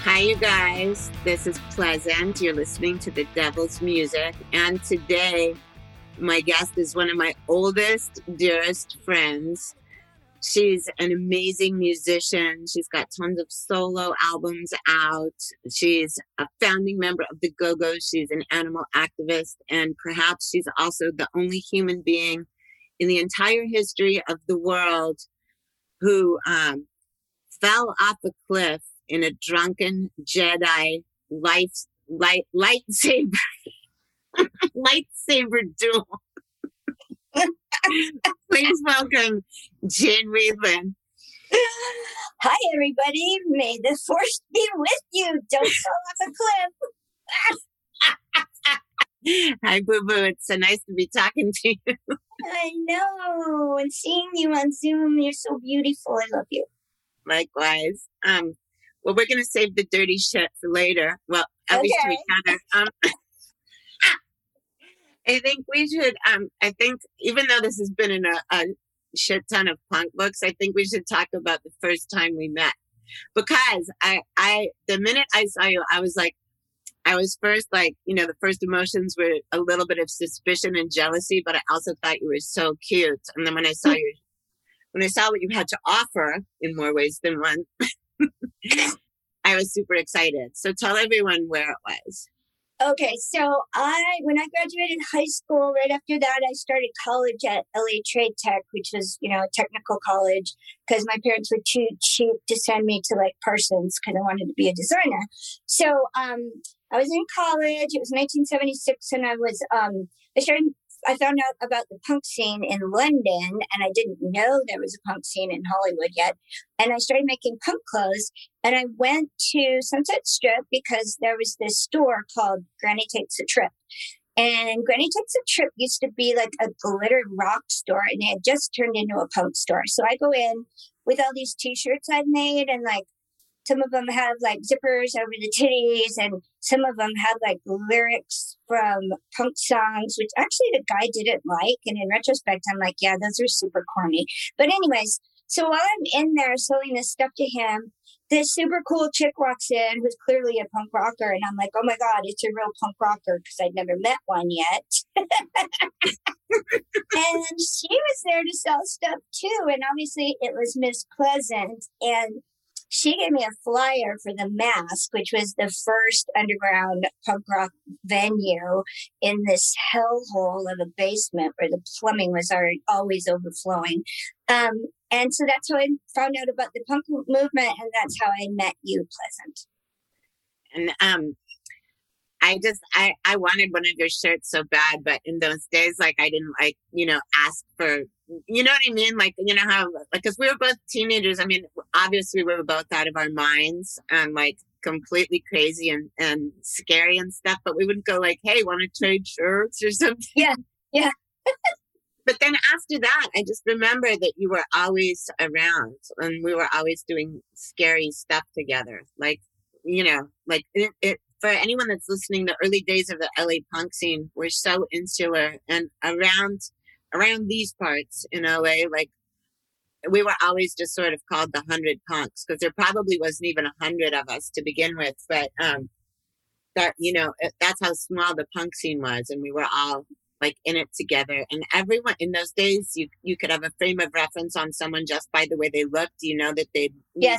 Hi, you guys. This is Pleasant. You're listening to The Devil's Music. And today, my guest is one of my oldest, dearest friends. She's an amazing musician. She's got tons of solo albums out. She's a founding member of the Go-Go's. She's an animal activist. And perhaps she's also the only human being in the entire history of the world who fell off a cliff in a drunken Jedi lightsaber lightsaber duel. Please welcome Jen Whelan. Hi, everybody. May the force be with you. Don't fall off a cliff. Hi, Boo Boo. It's so nice to be talking to you. I know. And seeing you on Zoom, you're so beautiful. I love you. Likewise. Well, we're going to save the dirty shit for later. Well, at least to each other. I think we should, I think even though this has been in a shit ton of punk books, I think we should talk about the first time we met. Because the minute I saw you, I was first like, the first emotions were a little bit of suspicion and jealousy, but I also thought you were so cute. And then when I saw what you had to offer in more ways than one, I was super excited. So tell everyone where it was. Okay, so when I graduated high school, right after that, I started college at LA Trade Tech, which was, a technical college, because my parents were too cheap to send me to like Parsons because I wanted to be a designer. So I was in college. It was 1976, and I found out about the punk scene in London, and I didn't know there was a punk scene in Hollywood yet. And I started making punk clothes, and I went to Sunset Strip because there was this store called Granny Takes a Trip. And Granny Takes a Trip used to be like a glitter rock store, and it had just turned into a punk store. So I go in with all these T-shirts I'd made, and like some of them have like zippers over the titties, and some of them have like lyrics from punk songs, which actually the guy didn't like. And in retrospect, I'm like, yeah, those are super corny. But anyways, so while I'm in there selling this stuff to him, this super cool chick walks in who's clearly a punk rocker. And I'm like, oh my God, it's a real punk rocker, because I'd never met one yet. And she was there to sell stuff too. And obviously it was Miss Pleasant. And she gave me a flyer for the Mask, which was the first underground punk rock venue in this hellhole of a basement where the plumbing was always overflowing. And so that's how I found out about the punk movement, and that's how I met you, Pleasant. And I wanted one of your shirts so bad, but in those days, like I didn't ask for, you know what I mean? Like, how, like, cause we were both teenagers. I mean, obviously we were both out of our minds and like completely crazy and scary and stuff, but we wouldn't go like, hey, want to trade shirts or something? Yeah. Yeah. But then after that, I just remember that you were always around and we were always doing scary stuff together. Like, like for anyone that's listening, the early days of the LA punk scene were so insular, and around these parts in LA, like we were always just sort of called the 100 punks, because there probably wasn't even 100 of us to begin with. But that's how small the punk scene was, and we were all like in it together. And everyone in those days, you could have a frame of reference on someone just by the way they looked. That they'd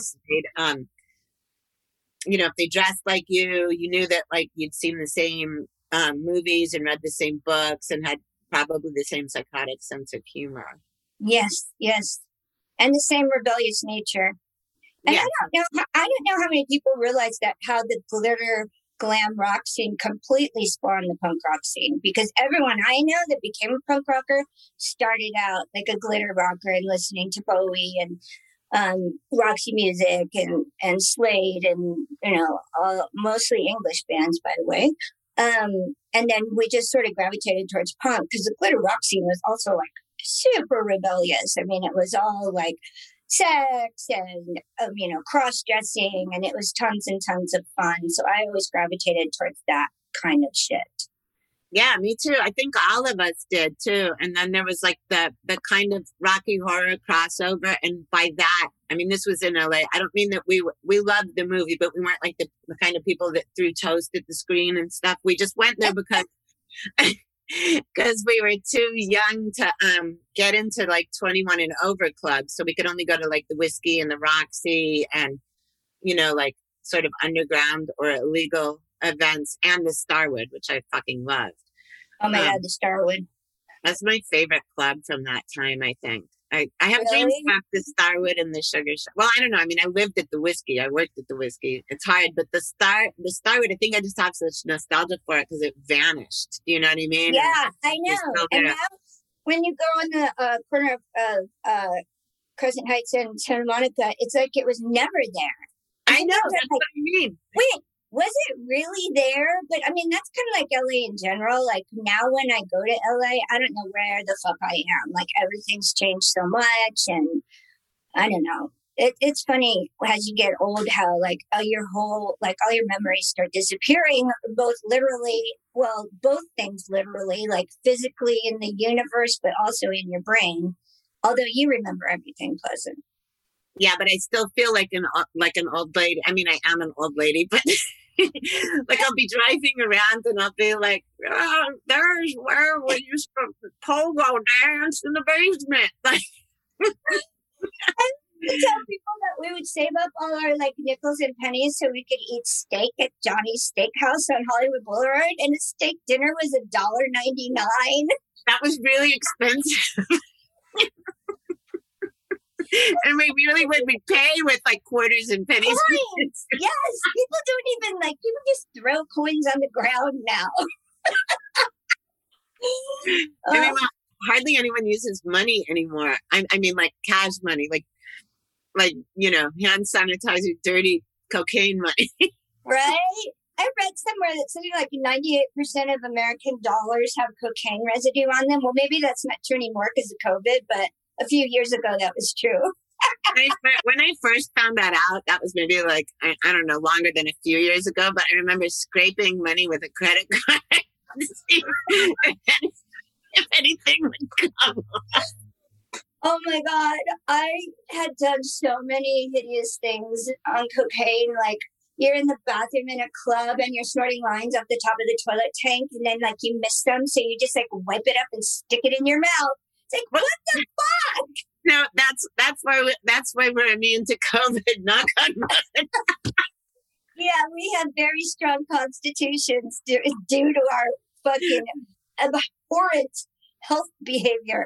if they dressed like you knew that like you'd seen the same movies and read the same books and had probably the same psychotic sense of humor. Yes. And the same rebellious nature. And yeah. I don't know how many people realize that, how the glitter glam rock scene completely spawned the punk rock scene, because everyone I know that became a punk rocker started out like a glitter rocker and listening to Bowie and Roxy Music and Slade and, mostly English bands, by the way. And then we just sort of gravitated towards punk, because the glitter rock scene was also like super rebellious. I mean, it was all like sex and, cross-dressing, and it was tons and tons of fun. So I always gravitated towards that kind of shit. Yeah, me too. I think all of us did too. And then there was like the kind of Rocky Horror crossover, and by that, I mean this was in LA. I don't mean that we loved the movie, but we weren't like the kind of people that threw toast at the screen and stuff. We just went there because because we were too young to get into like 21 and over clubs, so we could only go to like the Whiskey and the Roxy and like sort of underground or illegal events, and the Starwood, which I fucking loved. Oh my God, the Starwood. That's my favorite club from that time, I think. I have dreams about the Starwood and the Sugar Shack. Well, I don't know. I mean, I lived at the Whiskey. I worked at the Whiskey. It's hard, but the Starwood, I think I just have such nostalgia for it because it vanished. Do you know what I mean? Yeah, I know. And now, when you go on the corner of Crescent Heights and Santa Monica, it's like it was never there. I know. That's what I mean. Wait. Was it really there? But I mean, that's kind of like LA in general. Like now when I go to LA, I don't know where the fuck I am. Like everything's changed so much. And I don't know. It's funny as you get old how like all your memories start disappearing, both things literally, like physically in the universe, but also in your brain. Although you remember everything, Pleasant. Yeah, but I still feel like an old lady. I mean, I am an old lady, but like I'll be driving around and I'll be like, oh, there's where we used to pogo dance in the basement. Like, we tell people that we would save up all our like nickels and pennies so we could eat steak at Johnny's Steakhouse on Hollywood Boulevard, and a steak dinner was $1.99. That was really expensive. And we really would pay with like quarters and pennies. Coins. Yes, people don't even people just throw coins on the ground now. I mean, hardly anyone uses money anymore. I mean, like cash money, like hand sanitizer, dirty cocaine money. Right? I read somewhere that something like 98% of American dollars have cocaine residue on them. Well, maybe that's not true anymore because of COVID, but a few years ago, that was true. When I first found that out, that was maybe like, I don't know, longer than a few years ago, but I remember scraping money with a credit card to see if anything would come. Oh my God. I had done so many hideous things on cocaine. Like you're in the bathroom in a club and you're snorting lines off the top of the toilet tank, and then like you miss them. So you just like wipe it up and stick it in your mouth. Like, what the fuck? No, that's why we're immune to COVID. Knock on wood. Yeah, we have very strong constitutions due to our fucking abhorrent health behavior.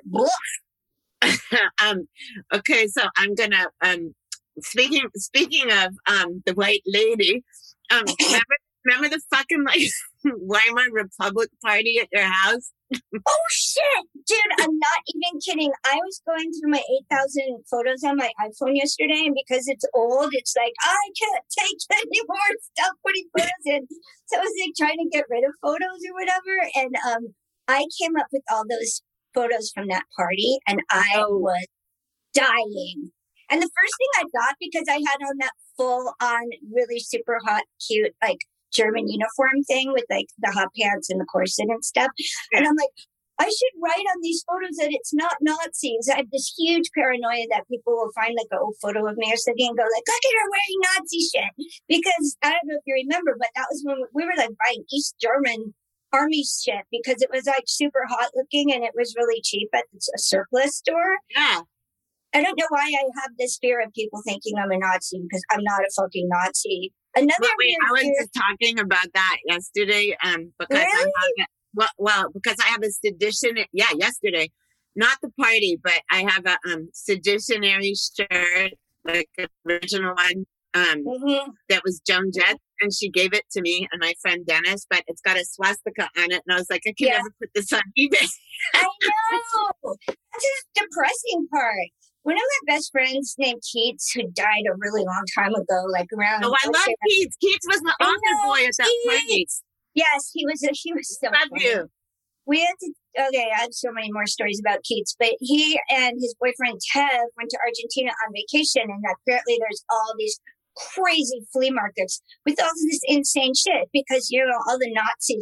Okay, so I'm gonna speaking of the white lady. Remember the fucking like Weimar Republic party at your house? Oh shit, dude! I'm not even kidding. I was going through my 8,000 photos on my iPhone yesterday, and because it's old, it's like I can't take any more stuff putting photos in. So I was like trying to get rid of photos or whatever, and I came up with all those photos from that party, and I was dying. And the first thing I got, because I had on that full-on, really super hot, cute, like German uniform thing with like the hot pants and the corset and stuff. Yeah. And I'm like, I should write on these photos that it's not Nazis. I have this huge paranoia that people will find like an old photo of me or something and go like, look at her wearing Nazi shit. Because I don't know if you remember, but that was when we were like buying East German army shit because it was like super hot looking and it was really cheap at a surplus store. Yeah. I don't know why I have this fear of people thinking I'm a Nazi because I'm not a fucking Nazi. I was just talking about that yesterday, because really? because I have a sedition. Yeah, yesterday, not the party, but I have a seditionary shirt, like the original one, that was Joan Jett, and she gave it to me and my friend Dennis, but it's got a swastika on it, and I was like, I can never put this on eBay. I know. That's the depressing part. One of my best friends named Keats, who died a really long time ago, like around. Oh, I love Keats. Keats was the altar boy at that party. Yes, he was so love funny. You. We had to. Okay, I have so many more stories about Keats, but he and his boyfriend Tev went to Argentina on vacation, and apparently there's all these crazy flea markets with all this insane shit because all the Nazis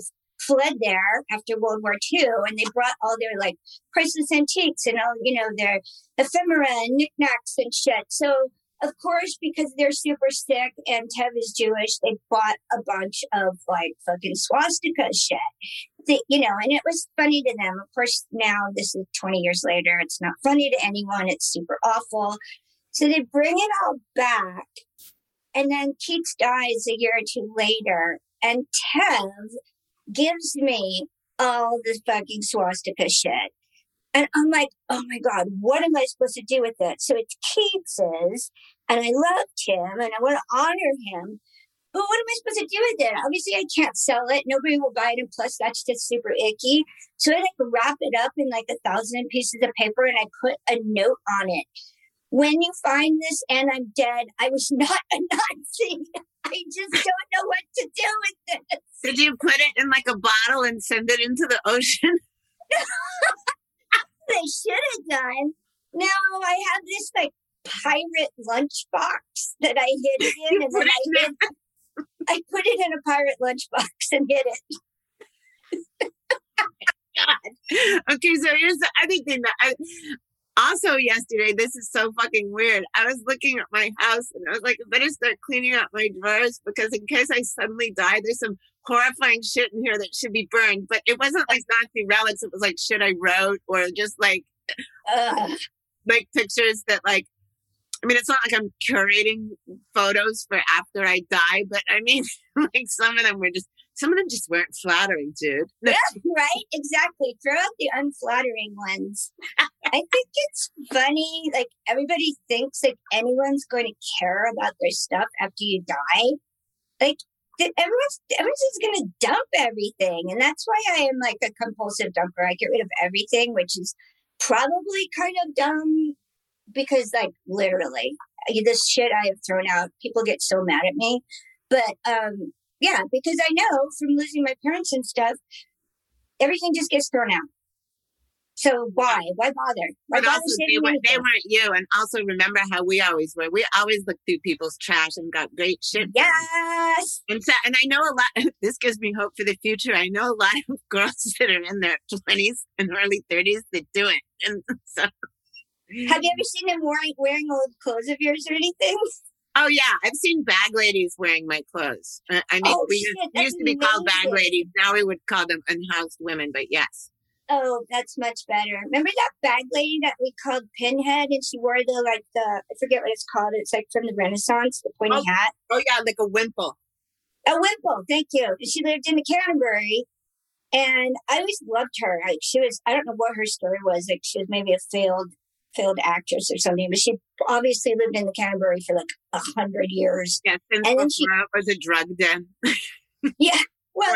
fled there after World War II, and they brought all their like priceless antiques and all, their ephemera and knickknacks and shit. So of course, because they're super sick and Tev is Jewish, they bought a bunch of like fucking swastika shit. And it was funny to them. Of course, now this is 20 years later. It's not funny to anyone. It's super awful. So they bring it all back. And then Keats dies a year or two later. And Tev gives me all this fucking swastika shit. And I'm like, oh my God, what am I supposed to do with it? So it's Keats's, and I loved him, and I want to honor him. But what am I supposed to do with it? Obviously, I can't sell it. Nobody will buy it, and plus, that's just super icky. So I wrap it up in like 1,000 pieces of paper, and I put a note on it. When you find this and I'm dead, I was not a Nazi. I just don't know what to do with this. Did you put it in like a bottle and send it into the ocean? They should have done. No, I have this like pirate lunchbox that I hid it in, and then I put it in a pirate lunchbox and hid it. God. Okay, so here's the other thing that also yesterday, this is so fucking weird. I was looking at my house and I was like, I better start cleaning out my drawers because in case I suddenly die, there's some horrifying shit in here that should be burned. But it wasn't like Nazi relics. It was like shit I wrote or just like pictures that like, I mean, it's not like I'm curating photos for after I die, but I mean, like some of them just weren't flattering, dude. Yeah, right? Exactly. Throw out the unflattering ones. I think it's funny. Like, everybody thinks like anyone's going to care about their stuff after you die. Like, everyone's just going to dump everything. And that's why I am like a compulsive dumper. I get rid of everything, which is probably kind of dumb because, like, literally, this shit I have thrown out, people get so mad at me. But, yeah, because I know from losing my parents and stuff, everything just gets thrown out. So why? Why bother? Why but bother also, they weren't you. And also remember how we always were. We always looked through people's trash and got great shit. Yes. And I know a lot, this gives me hope for the future. I know a lot of girls that are in their 20s and early 30s that do it. And so. Have you ever seen them wearing old clothes of yours or anything? Oh, yeah. I've seen bag ladies wearing my clothes. I mean, we used to be called bag ladies. Now we would call them unhoused women, but yes. Oh, that's much better. Remember that bag lady that we called Pinhead, and she wore I forget what it's called. It's like from the Renaissance, the pointy hat. Oh, yeah, like a wimple. A wimple, thank you. She lived in the Canterbury, and I always loved her. Like, she was, I don't know what her story was. Like, she was maybe a failed actress or something, but she obviously lived in the Canterbury for like 100 years. Yeah, and then she was a drug den. Yeah, well,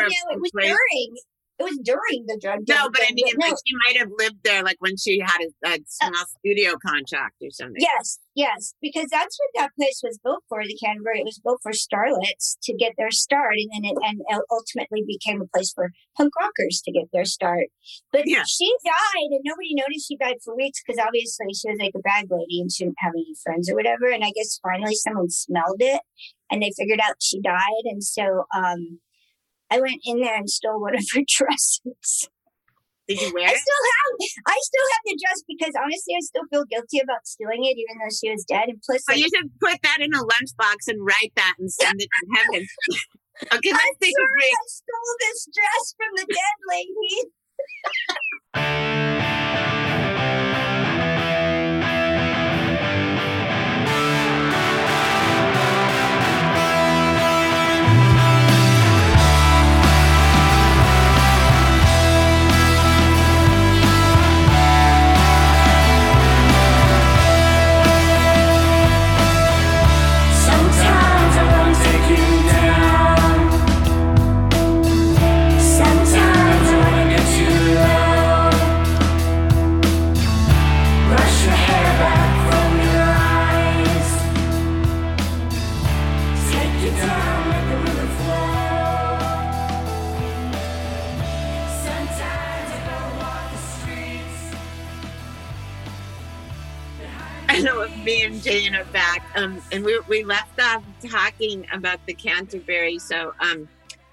it was during the drug den. No, but I mean, like, she might have lived there, like when she had a small studio contract or something. Yes, because that's what that place was built for. The Canterbury, it was built for starlets to get their start, and then it ultimately became a place for punk rockers to get their start. But she died, and nobody noticed she died for weeks because obviously she was like a bag lady and she didn't have any friends or whatever. And I guess finally someone smelled it, and they figured out she died, and so I went in there and stole one of her dresses. Did you wear it? I still have the dress because honestly, I still feel guilty about stealing it, even though she was dead. And plus, you should put that in a lunchbox and write that and send it to heaven. Okay, let's take a break. I stole this dress from the dead lady. I know me and Jane are back, and we left off talking about the Canterbury. So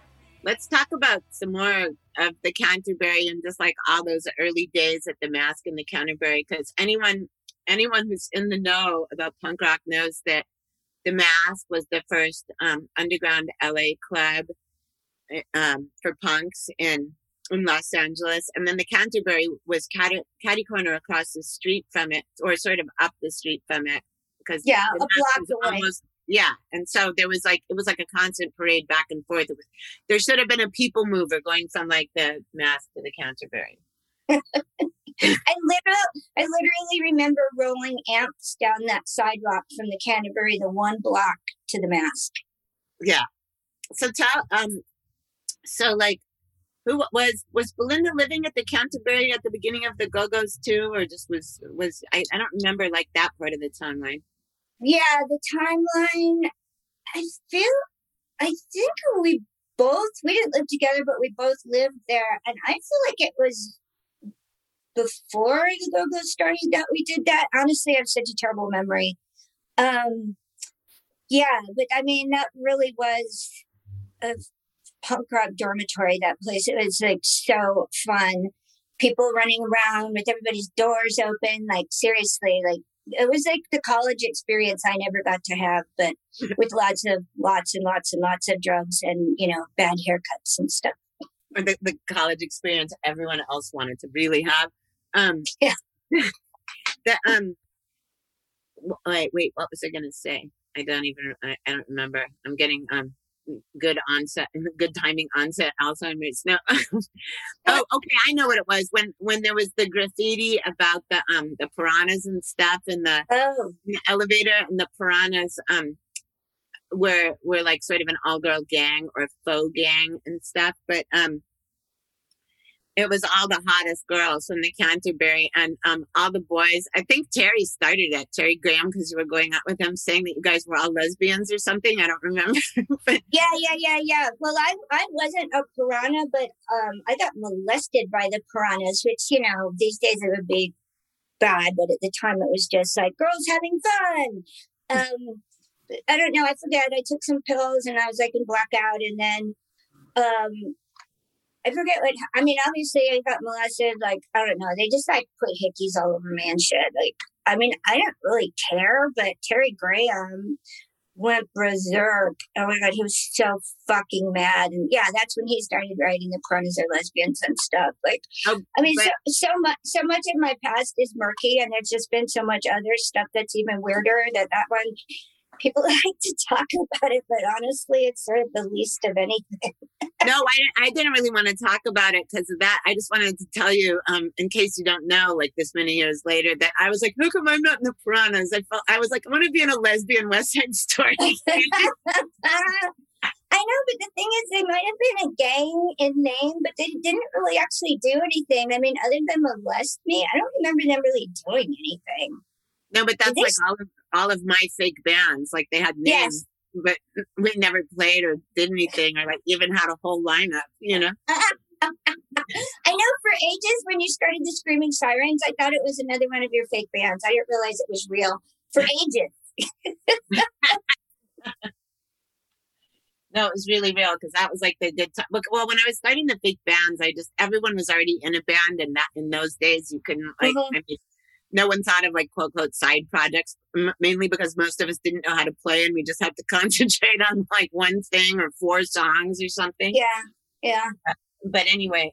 let's talk about some more of the Canterbury and just like all those early days at the Mask and the Canterbury, because anyone who's in the know about punk rock knows that the Mask was the first underground LA club for punks in Los Angeles, and then the Canterbury was catty corner across the street from it, or sort of up the street from it, because a block away. Yeah, and so there was like, it was like a constant parade back and forth. There should have been a people mover going from like the Mask to the Canterbury. I literally remember rolling amps down that sidewalk from the Canterbury, the one block to the Mask. Yeah. So so like, who was Belinda living at the Canterbury at the beginning of the Go-Go's too, or just was I don't remember like that part of the timeline. Yeah, the timeline. I think we didn't live together, but we both lived there, and I feel like it was before the Go-Go started that we did that. Honestly, I have such a terrible memory. Yeah, but I mean, that really was a punk rock dormitory, that place. It was like so fun. People running around with everybody's doors open. Like, seriously, like, it was like the college experience I never got to have, but with lots and lots of drugs and, bad haircuts and stuff. Or the college experience everyone else wanted to really have. Yeah. Wait, what was I going to say? I don't remember. I'm getting good timing onset Alzheimer's. No. Oh, okay. I know what it was. When there was the graffiti about the piranhas and stuff in the elevator, and the piranhas were like sort of an all-girl gang or faux gang and stuff, but it was all the hottest girls from the Canterbury, and all the boys. I think Terry started it, Terry Graham, because you were going out with him, saying that you guys were all lesbians or something. I don't remember. But yeah. Well, I wasn't a piranha, but I got molested by the piranhas, which, these days it would be bad, but at the time it was just like girls having fun. I don't know. I forget. I took some pills and I was like in blackout, and then I forget obviously I got molested. Like, I don't know. They just like put hickeys all over me and shit. Like, I mean, I don't really care, but Terry Graham went berserk. Oh my God, he was so fucking mad. And yeah, that's when he started writing the piranhas are lesbians and stuff. Like, I mean, so much of my past is murky, and there's just been so much other stuff that's even weirder that one, people like to talk about it, but honestly, it's sort of the least of anything. No, I didn't really want to talk about it because of that. I just wanted to tell you, in case you don't know, like this many years later, that I was like, how come I'm not in the piranhas? I was like, I want to be in a lesbian West Side Story. I know, but the thing is, they might have been a gang in name, but they didn't really actually do anything. I mean, other than molest me, I don't remember them really doing anything. No, but that's like all of my fake bands. Like, they had names, but we never played or did anything, or like even had a whole lineup, I know for ages when you started the Screaming Sirens, I thought it was another one of your fake bands. I didn't realize it was real for ages. No, it was really real, because that was like the good time. Well, when I was starting the fake bands, everyone was already in a band, and that in those days you couldn't like. I mean, no one thought of like quote unquote side projects, mainly because most of us didn't know how to play, and we just had to concentrate on like one thing or 4 songs or something. Yeah. But anyway,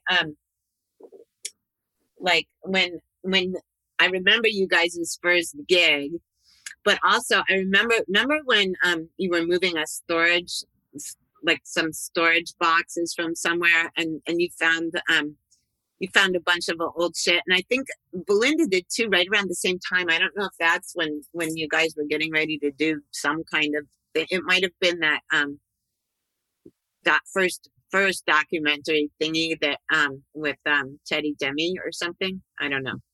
like when I remember you guys' first gig, but also I remember when you were moving a storage, like some storage boxes from somewhere, and you found a bunch of old shit. And I think Belinda did too, right around the same time. I don't know if that's when you guys were getting ready to do some kind of thing. It might have been that first documentary thingy that with Teddy Demi or something. I don't know.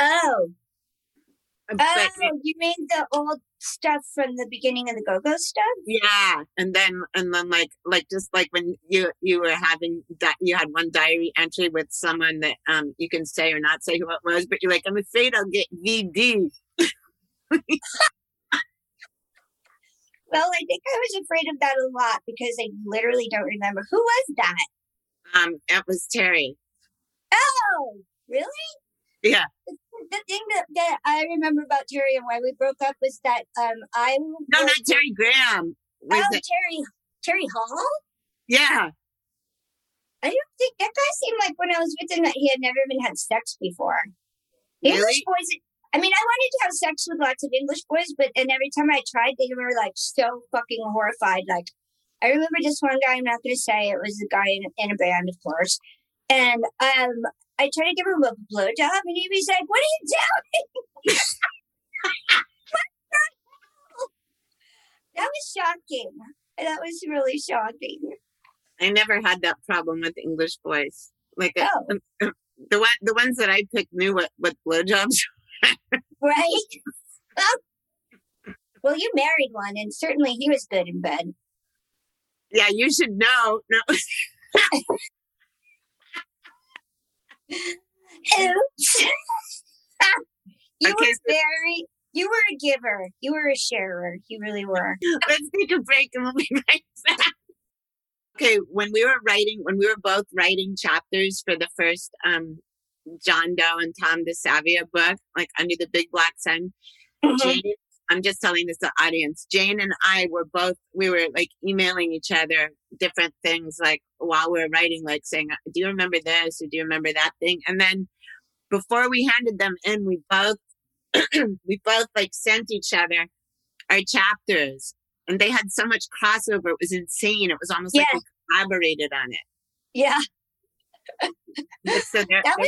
You mean the old stuff from the beginning of the Go-Go stuff? Yeah, and then like just like when you were having that, you had one diary entry with someone that you can say or not say who it was, but you're like, I'm afraid I'll get VD. Well, I think I was afraid of that a lot because I literally don't remember. Who was that? It was Terry. Oh, really? Yeah. The thing that I remember about Terry and why we broke up was that I No, not Terry Graham. Terry Hall? Yeah. I don't think that guy seemed like when I was with him that he had never even had sex before. Really? English boys. I mean, I wanted to have sex with lots of English boys, and every time I tried, they were like so fucking horrified. Like, I remember this one guy. I'm not going to say it was a guy in a band, of course, and I tried to give him a blowjob, and he was like, "What are you doing?" That was shocking. That was really shocking. I never had that problem with English boys. Like the ones that I picked knew what blowjobs. Right. Well, you married one, and certainly he was good in bed. Yeah, you should know. No. Oops. You were a giver. You were a sharer. You really were. Let's take a break and we'll be right back. Okay, when we were both writing chapters for the first John Doe and Tom DeSavia book, like Under the Big Black Sun, Jane, I'm just telling this to the audience, Jane and I we were like emailing each other different things like while we were writing, like saying, do you remember this or do you remember that thing? And then before we handed them in, we both like sent each other our chapters, and they had so much crossover. It was insane. It was almost like we collaborated on it. Yeah. So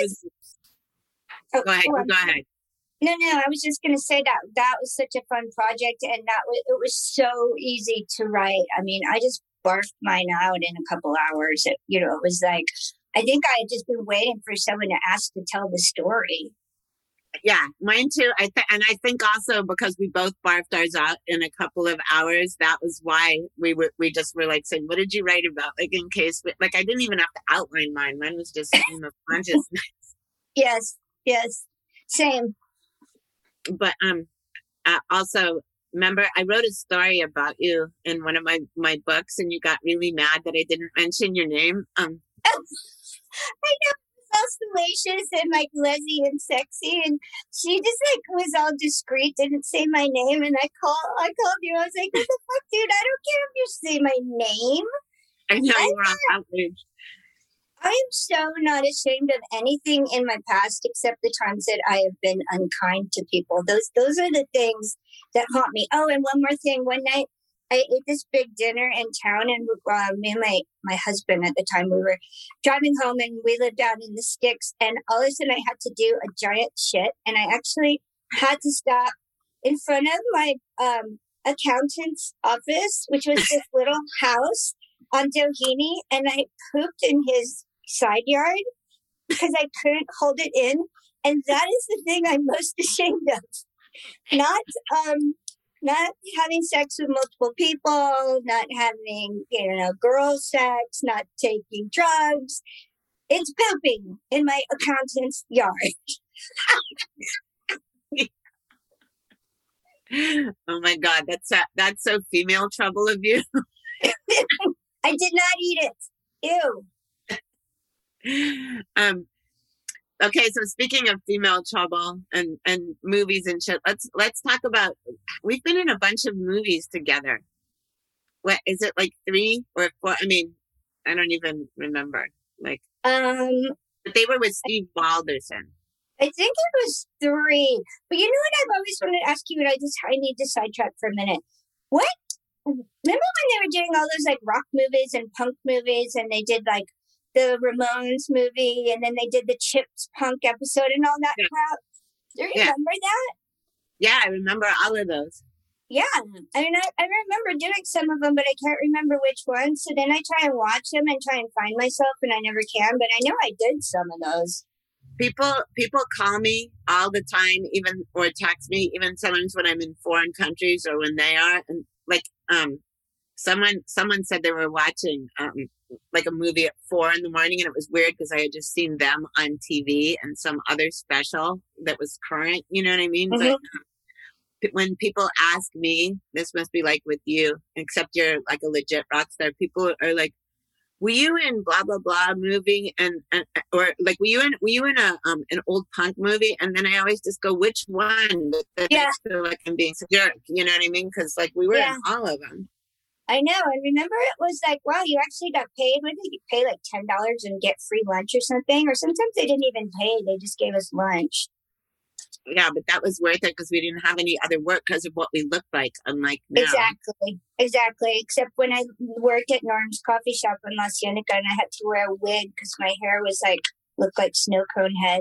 go ahead. No, I was just going to say that was such a fun project, and it was so easy to write. I mean, I just barfed mine out in a couple hours. It was like, I think I had just been waiting for someone to ask to tell the story. Yeah, mine too. I think also because we both barfed ours out in a couple of hours, that was why we just were like saying, "What did you write about?" Like in case, like I didn't even have to outline mine. Mine was just stream of consciousness. Yes, same. But also remember, I wrote a story about you in one of my books, and you got really mad that I didn't mention your name. I know. All salacious and like Leslie and sexy, and she just like was all discreet, didn't say my name, and I called you. I was like, "What the fuck, dude? I don't care if you say my name." I know you were on outrage. I am so not ashamed of anything in my past except the times that I have been unkind to people. Those are the things that haunt me. Oh, and one more thing. One night I ate this big dinner in town, and me and my husband at the time, we were driving home, and we lived out in the sticks, and all of a sudden I had to do a giant shit, and I actually had to stop in front of my accountant's office, which was this little house on Doheny, and I pooped in his side yard because I couldn't hold it in, and that is the thing I'm most ashamed of. Not having sex with multiple people, not having, girl sex, not taking drugs. It's pooping in my accountant's yard. Oh my God, that's so female trouble of you. I did not eat it. Ew. Okay, so speaking of female trouble and movies and shit, let's talk about. We've been in a bunch of movies together. What is it, like 3 or 4? I mean, I don't even remember. Like, but they were with Steve Balderson. I think it was 3. But you know what I've always wanted to ask you, and I need to sidetrack for a minute. What? Remember when they were doing all those like rock movies and punk movies, and they did like the Ramones movie, and then they did the Chips punk episode and all that crap? Do you remember that? Yeah, I remember all of those. Yeah, I mean, I remember doing some of them, but I can't remember which ones. So then I try and watch them and try and find myself, and I never can. But I know I did some of those. People call me all the time, even or text me, even sometimes when I'm in foreign countries or when they are, and like someone said they were watching like a movie at 4 a.m, and it was weird because I had just seen them on TV and some other special that was current. You know what I mean? Mm-hmm. when people ask me, this must be like with you, except you're like a legit rock star. People are like, "Were you in blah blah blah movie?" And or like, "Were you in a an old punk movie?" And then I always just go, "Which one?" But then I feel like I'm being a jerk. You know what I mean? Because like we were in all of them. I know. And remember, it was like, wow, you actually got paid. What did you pay, like $10 and get free lunch or something? Or sometimes they didn't even pay. They just gave us lunch. Yeah, but that was worth it because we didn't have any other work because of what we looked like, unlike now. Exactly. Except when I worked at Norm's coffee shop in La Cienega and I had to wear a wig because my hair was like, looked like snow cone head.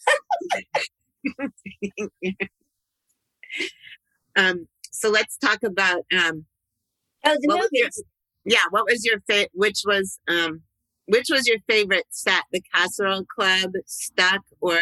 So let's talk about the movies. What was your which was your favorite set? The Casserole Club, Stuck, or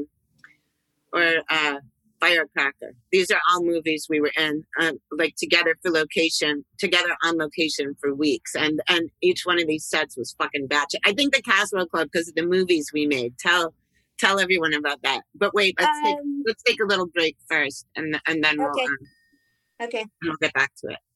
Firecracker? These are all movies we were in, like together on location for weeks, and each one of these sets was fucking batshit. I think the Casserole Club because of the movies we made. Tell everyone about that. But wait, let's take a little break first, and then we'll get back to it.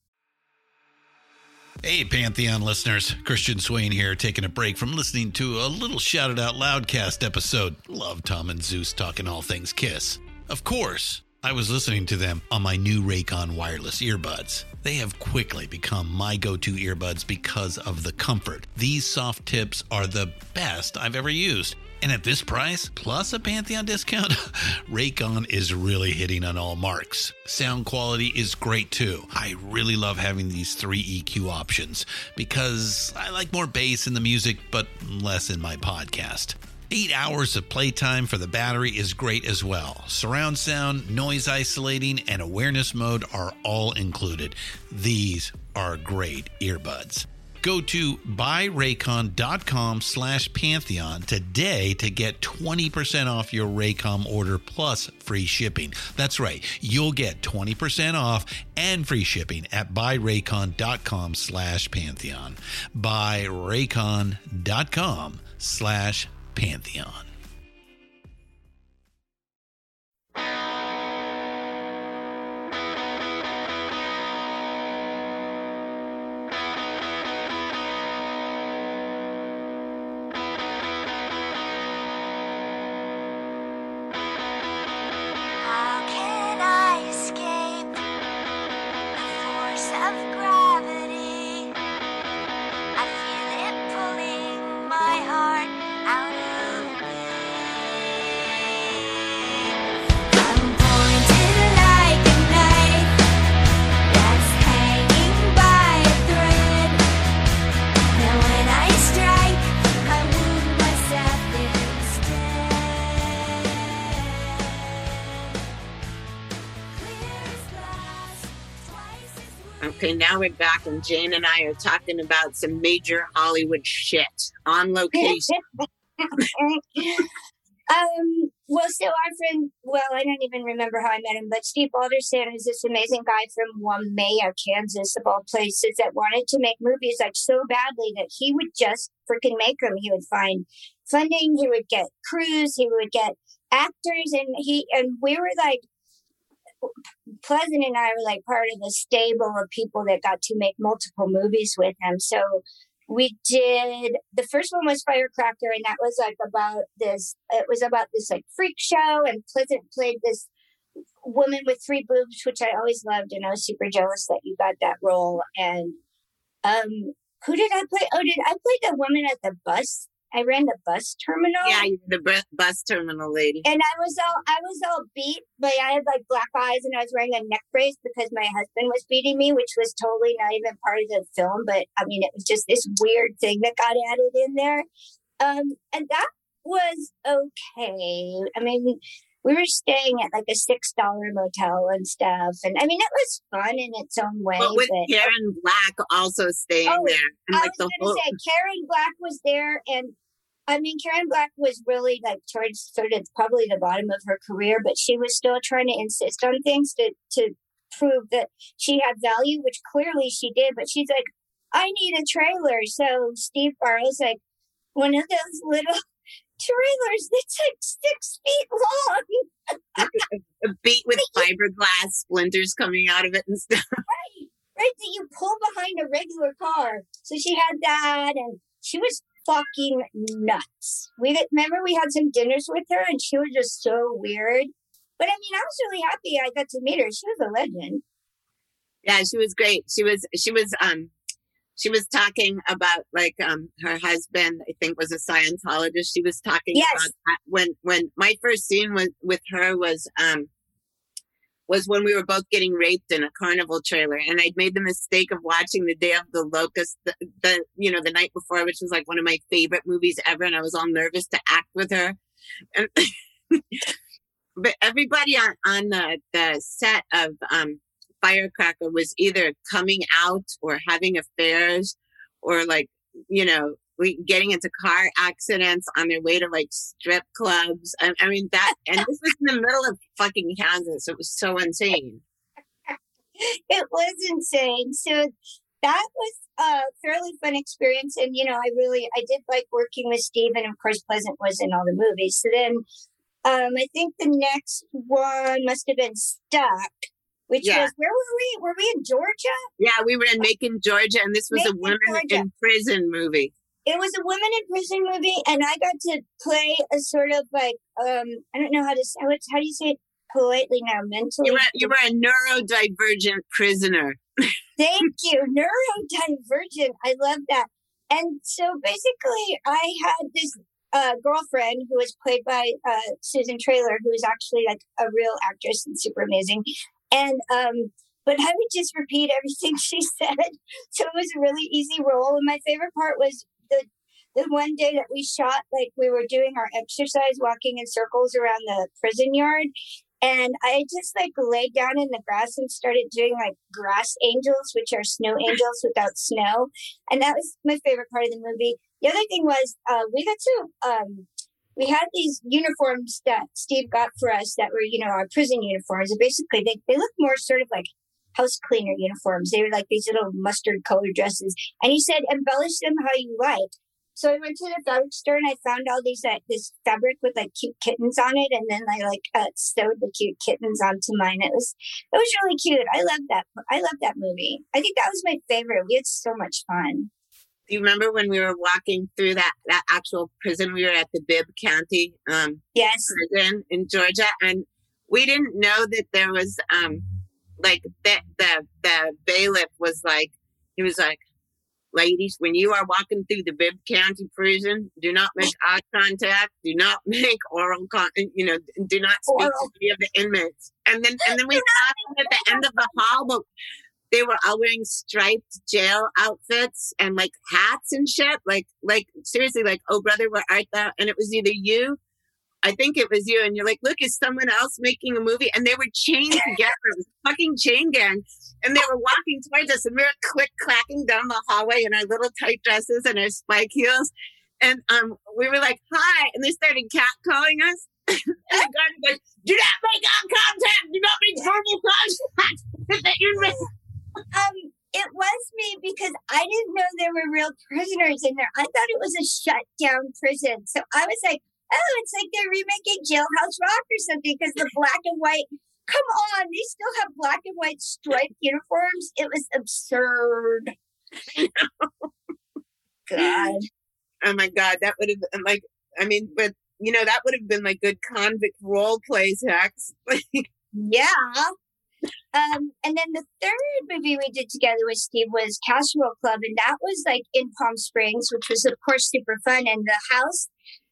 Hey, Pantheon listeners. Christian Swain here, taking a break from listening to a little Shout It Out Loudcast episode. Love Tom and Zeus talking all things Kiss. Of course, I was listening to them on my new Raycon wireless earbuds. They have quickly become my go-to earbuds because of the comfort. These soft tips are the best I've ever used. And at this price, plus a Pantheon discount, Raycon is really hitting on all marks. Sound quality is great too. I really love having these 3 EQ options because I like more bass in the music, but less in my podcast. 8 hours of playtime for the battery is great as well. Surround sound, noise isolating, and awareness mode are all included. These are great earbuds. Go to buyraycon.com/Pantheon today to get 20% off your Raycom order plus free shipping. That's right. You'll get 20% off and free shipping at buyraycon.com/Pantheon. buyraycon.com/Pantheon. Okay, now we're back, and Jane and I are talking about some major Hollywood shit on location. So our friend, I don't even remember how I met him, but Steve Balderson is this amazing guy from Waimea, Kansas, of all places, that wanted to make movies like so badly that he would just freaking make them. He would find funding, he would get crews, he would get actors, and we were like, Pleasant and I were like part of the stable of people that got to make multiple movies with him. So we did, the first one was Firecracker, and that was like about this like freak show, and Pleasant played this woman with 3 boobs, which I always loved, and I was super jealous that you got that role. And who did I play? I played the woman at the bus. I ran the bus terminal. Yeah, the bus terminal lady. And I was all beat, but I had like black eyes, and I was wearing a neck brace because my husband was beating me, which was totally not even part of the film. But I mean, it was just this weird thing that got added in there. And that was okay. I mean, we were staying at like a $6 motel and stuff. And I mean, it was fun in its own way. But with Karen Black also staying there. And I was going to say, Karen Black was there. And I mean, Karen Black was really like towards sort of probably the bottom of her career, but she was still trying to insist on things to prove that she had value, which clearly she did. But she's like, I need a trailer. So Steve borrows like one of those little trailers that's like 6 feet long. A beat with fiberglass splinters coming out of it and stuff. Right, that you pull behind a regular car. So she had that, and she was fucking nuts. Remember we had some dinners with her, and she was just so weird. But I mean, I was really happy I got to meet her. She was a legend. Yeah, she was great. She was talking about like her husband, I think, was a Scientologist. She was talking about that when my first scene with her was when we were both getting raped in a carnival trailer, and I'd made the mistake of watching The Day of the Locust the night before, which was like one of my favorite movies ever, and I was all nervous to act with her. And but everybody on the set of Firecracker was either coming out or having affairs or like, getting into car accidents on their way to like strip clubs. I mean that, and this was in the middle of fucking Kansas. It was so insane. It was insane. So that was a fairly fun experience. And, I did like working with Steve, and of course Pleasant was in all the movies. So then I think the next one must have been Stuck, which was, where were we? Were we in Georgia? Yeah, we were in Macon, Georgia, and this was a women in prison movie. It was a women in prison movie, and I got to play a sort of like, I don't know how do you say it politely now, mentally? You were a neurodivergent prisoner. Thank you, neurodivergent. I love that. And so basically, I had this girlfriend who was played by Susan Traylor, who is actually like a real actress and super amazing. And but I would just repeat everything she said. So it was a really easy role. And my favorite part was the one day that we shot, like we were doing our exercise, walking in circles around the prison yard. And I just like laid down in the grass and started doing like grass angels, which are snow angels without snow. And that was my favorite part of the movie. The other thing was we had these uniforms that Steve got for us that were, our prison uniforms. And basically they look more sort of like house cleaner uniforms. They were like these little mustard colored dresses. And he said, embellish them how you like. So I went to the fabric store and I found all these this fabric with like cute kittens on it, and then I sewed the cute kittens onto mine. It was really cute. I love that movie. I think that was my favorite. We had so much fun. Do you remember when we were walking through that actual prison? We were at the Bibb County prison in Georgia, and we didn't know that there was like the bailiff was like, he was like, ladies, when you are walking through the Bibb County prison, do not make eye contact, do not make oral contact, do not speak to any of the inmates. And then we stopped at the end of the hall, but they were all wearing striped jail outfits and like hats and shit. Like seriously, like, oh brother, where art thou? And it was either you, I think it was you, and you're like, look, is someone else making a movie? And they were chained together, it was a fucking chain gang. And they were walking towards us, and we were click-clacking down the hallway in our little tight dresses and our spike heels. And we were like, hi. And they started catcalling us. And the guard was like, do not make eye contact. Do not make verbal contact with the inmates. It was me because I didn't know there were real prisoners in there. I thought it was a shut down prison. So I was like, oh, it's like they're remaking Jailhouse Rock or something, because the black and white, come on, they still have black and white striped uniforms. It was absurd. God. Oh my God, that would have been like, but that would have been like good convict role play sex. Yeah. And then the third movie we did together with Steve was Casserole Club, and that was like in Palm Springs, which was of course super fun. And the house,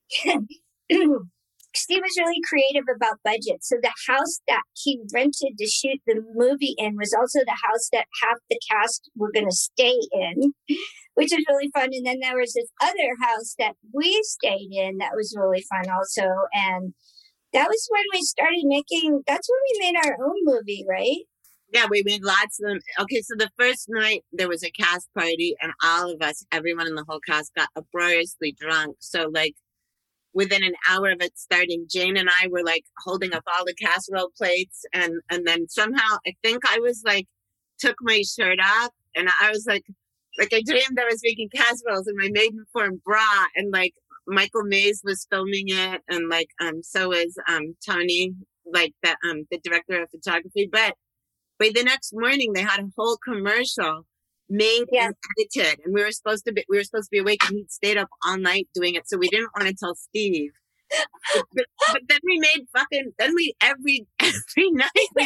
Steve was really creative about budget. So the house that he rented to shoot the movie in was also the house that half the cast were going to stay in, which was really fun. And then there was this other house that we stayed in that was really fun also. And that was when we started that's when we made our own movie, right? Yeah, we made lots of them. Okay, so the first night there was a cast party, and all of us, everyone in the whole cast, got uproariously drunk. So like within an hour of it starting, Jane and I were like holding up all the casserole plates, and then somehow I think I was like took my shirt off, and I was like I dreamed I was making casseroles in my maiden form bra, and like Michael Mays was filming it, and like so was Tony, like the director of photography. But by the next morning, they had a whole commercial made and edited, and we were supposed to be awake, and he'd stayed up all night doing it, so we didn't want to tell Steve. But then we made every night we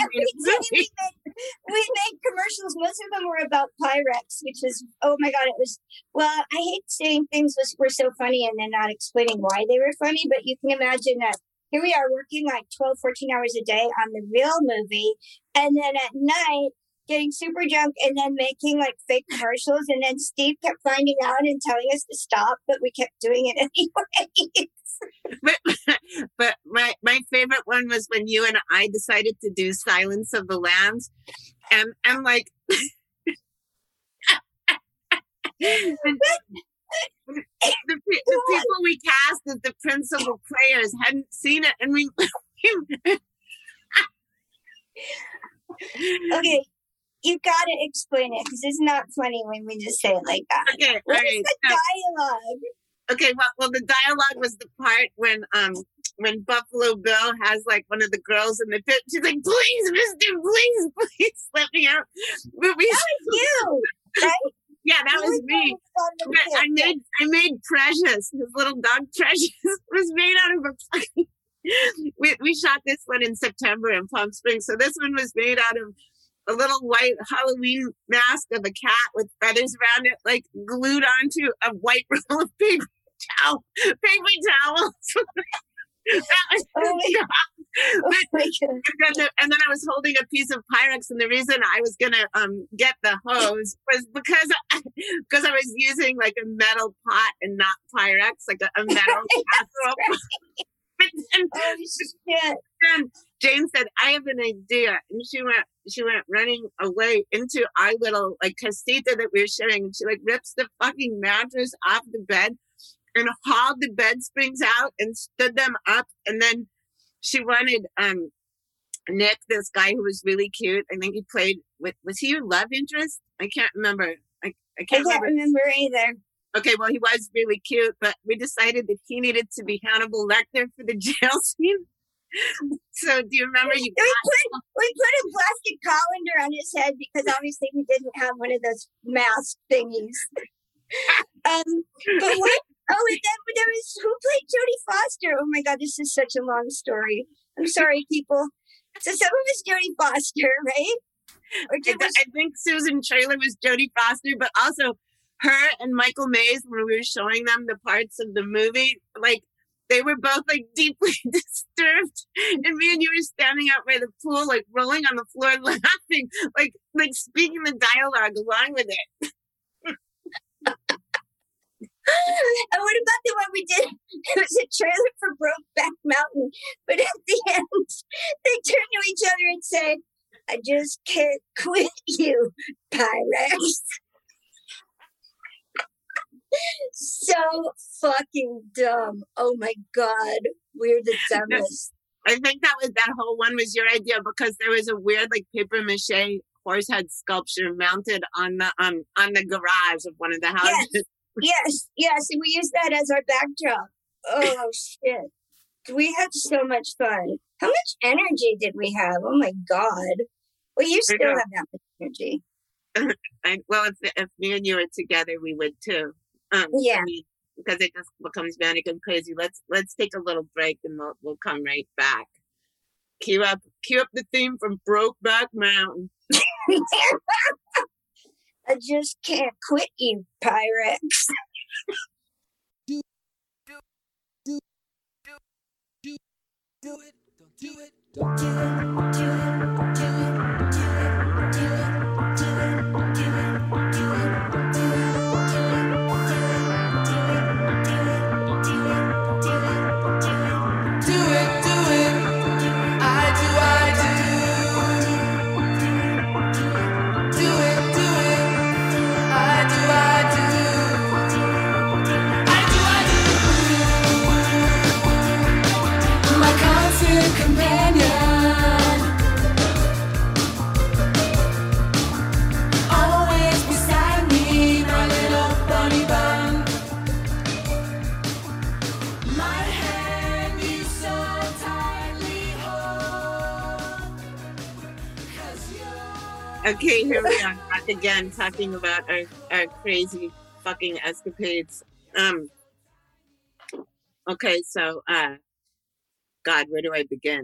made commercials. Most of them were about Pyrex, which is, oh my God, it was, well, I hate saying things were so funny and then not explaining why they were funny, but you can imagine that here we are working like 12, 14 hours a day on the real movie, and then at night getting super drunk and then making like fake commercials, and then Steve kept finding out and telling us to stop, but we kept doing it anyway. But my favorite one was when you and I decided to do Silence of the Lambs, and like the people we cast as the principal players hadn't seen it, and we okay, you gotta explain it, because it's not funny when we just say it like that. Okay, what is the dialogue? Okay, well, the dialogue was the part when Buffalo Bill has like one of the girls in the pit. She's like, "Please, Mister, please let me out." But that was you, right? Yeah, that was me. But I made Precious, his little dog Precious, was made out of a fucking. We shot this one in September in Palm Springs, so this one was made out of a little white Halloween mask of a cat with feathers around it, like glued onto a white roll of paper towels. And then I was holding a piece of Pyrex, and the reason I was gonna get the hose was because I was using like a metal pot and not Pyrex, like a metal casserole. Then Jane said, "I have an idea," and she went running away into our little like casita that we were sharing, and she like rips the fucking mattress off the bed and hauled the bed springs out and stood them up, and then she wanted Nick, this guy who was really cute. I think he played with, was he your love interest? I can't remember. I can't remember either. Okay, well, he was really cute, but we decided that he needed to be Hannibal Lecter for the jail scene. So do you remember we put a plastic colander on his head because obviously we didn't have one of those mask thingies. But what? Oh, and then there was, who played Jodie Foster? Oh my God, this is such a long story. I'm sorry, people. So some of it's Jodie Foster, right? I think Susan Traylor was Jodie Foster, but also her and Michael Mays, when we were showing them the parts of the movie, like they were both like deeply disturbed, and me and you were standing out by the pool, like rolling on the floor, laughing, like speaking the dialogue along with it. And what about the one we did? It was a trailer for Brokeback Mountain, but at the end, they turn to each other and say, "I just can't quit you, Pyrex." So fucking dumb. Oh my God. We're the dumbest. I think that whole one was your idea, because there was a weird like paper mache horse head sculpture mounted on the garage of one of the houses. Yes. And we used that as our backdrop. Oh shit. We had so much fun. How much energy did we have? Oh my God. Well, you still have that much energy. If me and you were together, we would too. Yeah. I mean, because it just becomes manic and crazy. Let's take a little break, and we'll come right back. Cue up the theme from Brokeback Mountain. I just can't quit you, Pyrex. Do it. Don't do it. Don't do it. Do it. Do it. Do it. Do it. Do it. Do it. Do it. Do it. Okay, here we are back again talking about our crazy fucking escapades. Okay, so God, where do I begin?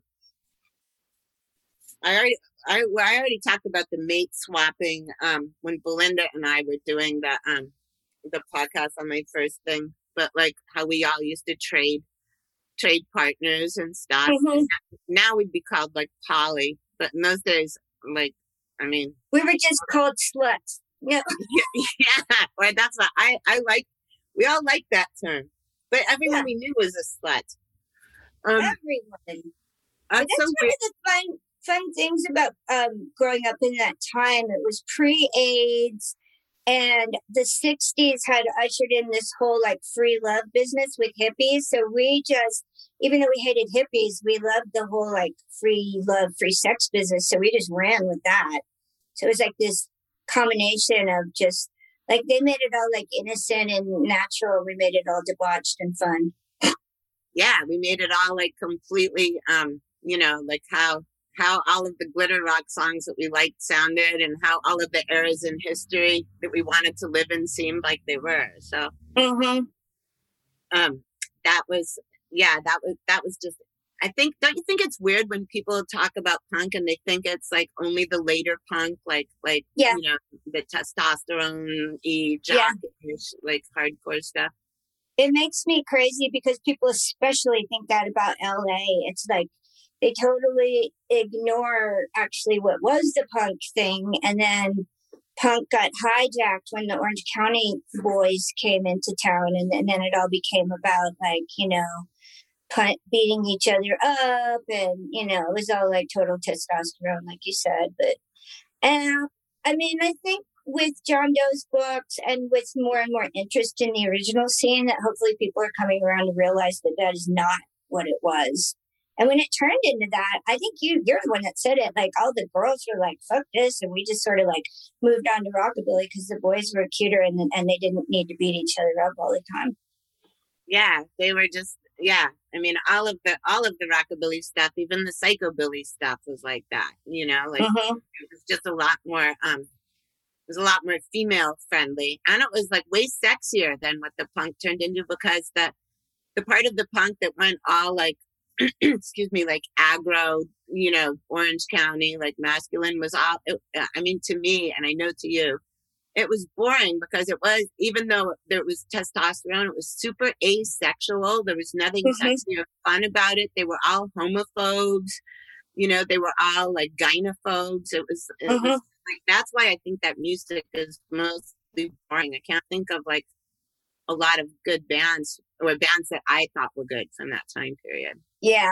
I already talked about the mate swapping when Belinda and I were doing the podcast on my first thing, but like how we all used to trade partners and stuff. Mhm. And now we'd be called like poly, but in those days, like, I mean, We were just called sluts. No. yeah, or that's what I like. We all like that term, but everyone Yeah. we knew was a slut. Everyone. But That's so that's one of the fun things about growing up in that time. It was pre-AIDS, and the 60s had ushered in this whole like free love business with hippies. So we just, even though we hated hippies, we loved the whole like free love, free sex business. So we just ran with that. So it was like this combination of just like they made it all like innocent and natural. We made it all debauched and fun. Yeah, we made it all like completely, like how all of the glitter rock songs that we liked sounded, and how all of the eras in history that we wanted to live in seemed like they were. So, Mm-hmm. that was just. I think, don't you think it's weird when people talk about punk and they think it's like only the later punk, like Yeah. the testosterone jock-ish, like hardcore stuff. It makes me crazy because people especially think that about LA. It's like they totally ignore actually what was the punk thing. And then punk got hijacked when the Orange County boys came into town. And then it all became about like, beating each other up. And, it was all like total testosterone, like you said. But, I mean, I think with John Doe's books and with more and more interest in the original scene, that hopefully people are coming around to realize that that is not what it was. And when it turned into that, I think you're the one that said it. Like all the girls were like, "Fuck this," and we just sort of like moved on to rockabilly because the boys were cuter and they didn't need to beat each other up all the time. Yeah, they were just I mean, all of the rockabilly stuff, even the psychobilly stuff, was like that. Like Mm-hmm. it was just a lot more. It was a lot more female friendly, and it was like way sexier than what the punk turned into, because the part of the punk that went all like excuse me, like aggro, Orange County, like masculine, was all, I mean, to me, and I know to you, it was boring because it was, even though there was testosterone, it was super asexual. There was nothing sexy or fun about it. They were all homophobes, they were all like gynophobes. It was like, that's why I think that music is mostly boring. I can't think of like a lot of good bands, or bands that I thought were good from that time period. Yeah.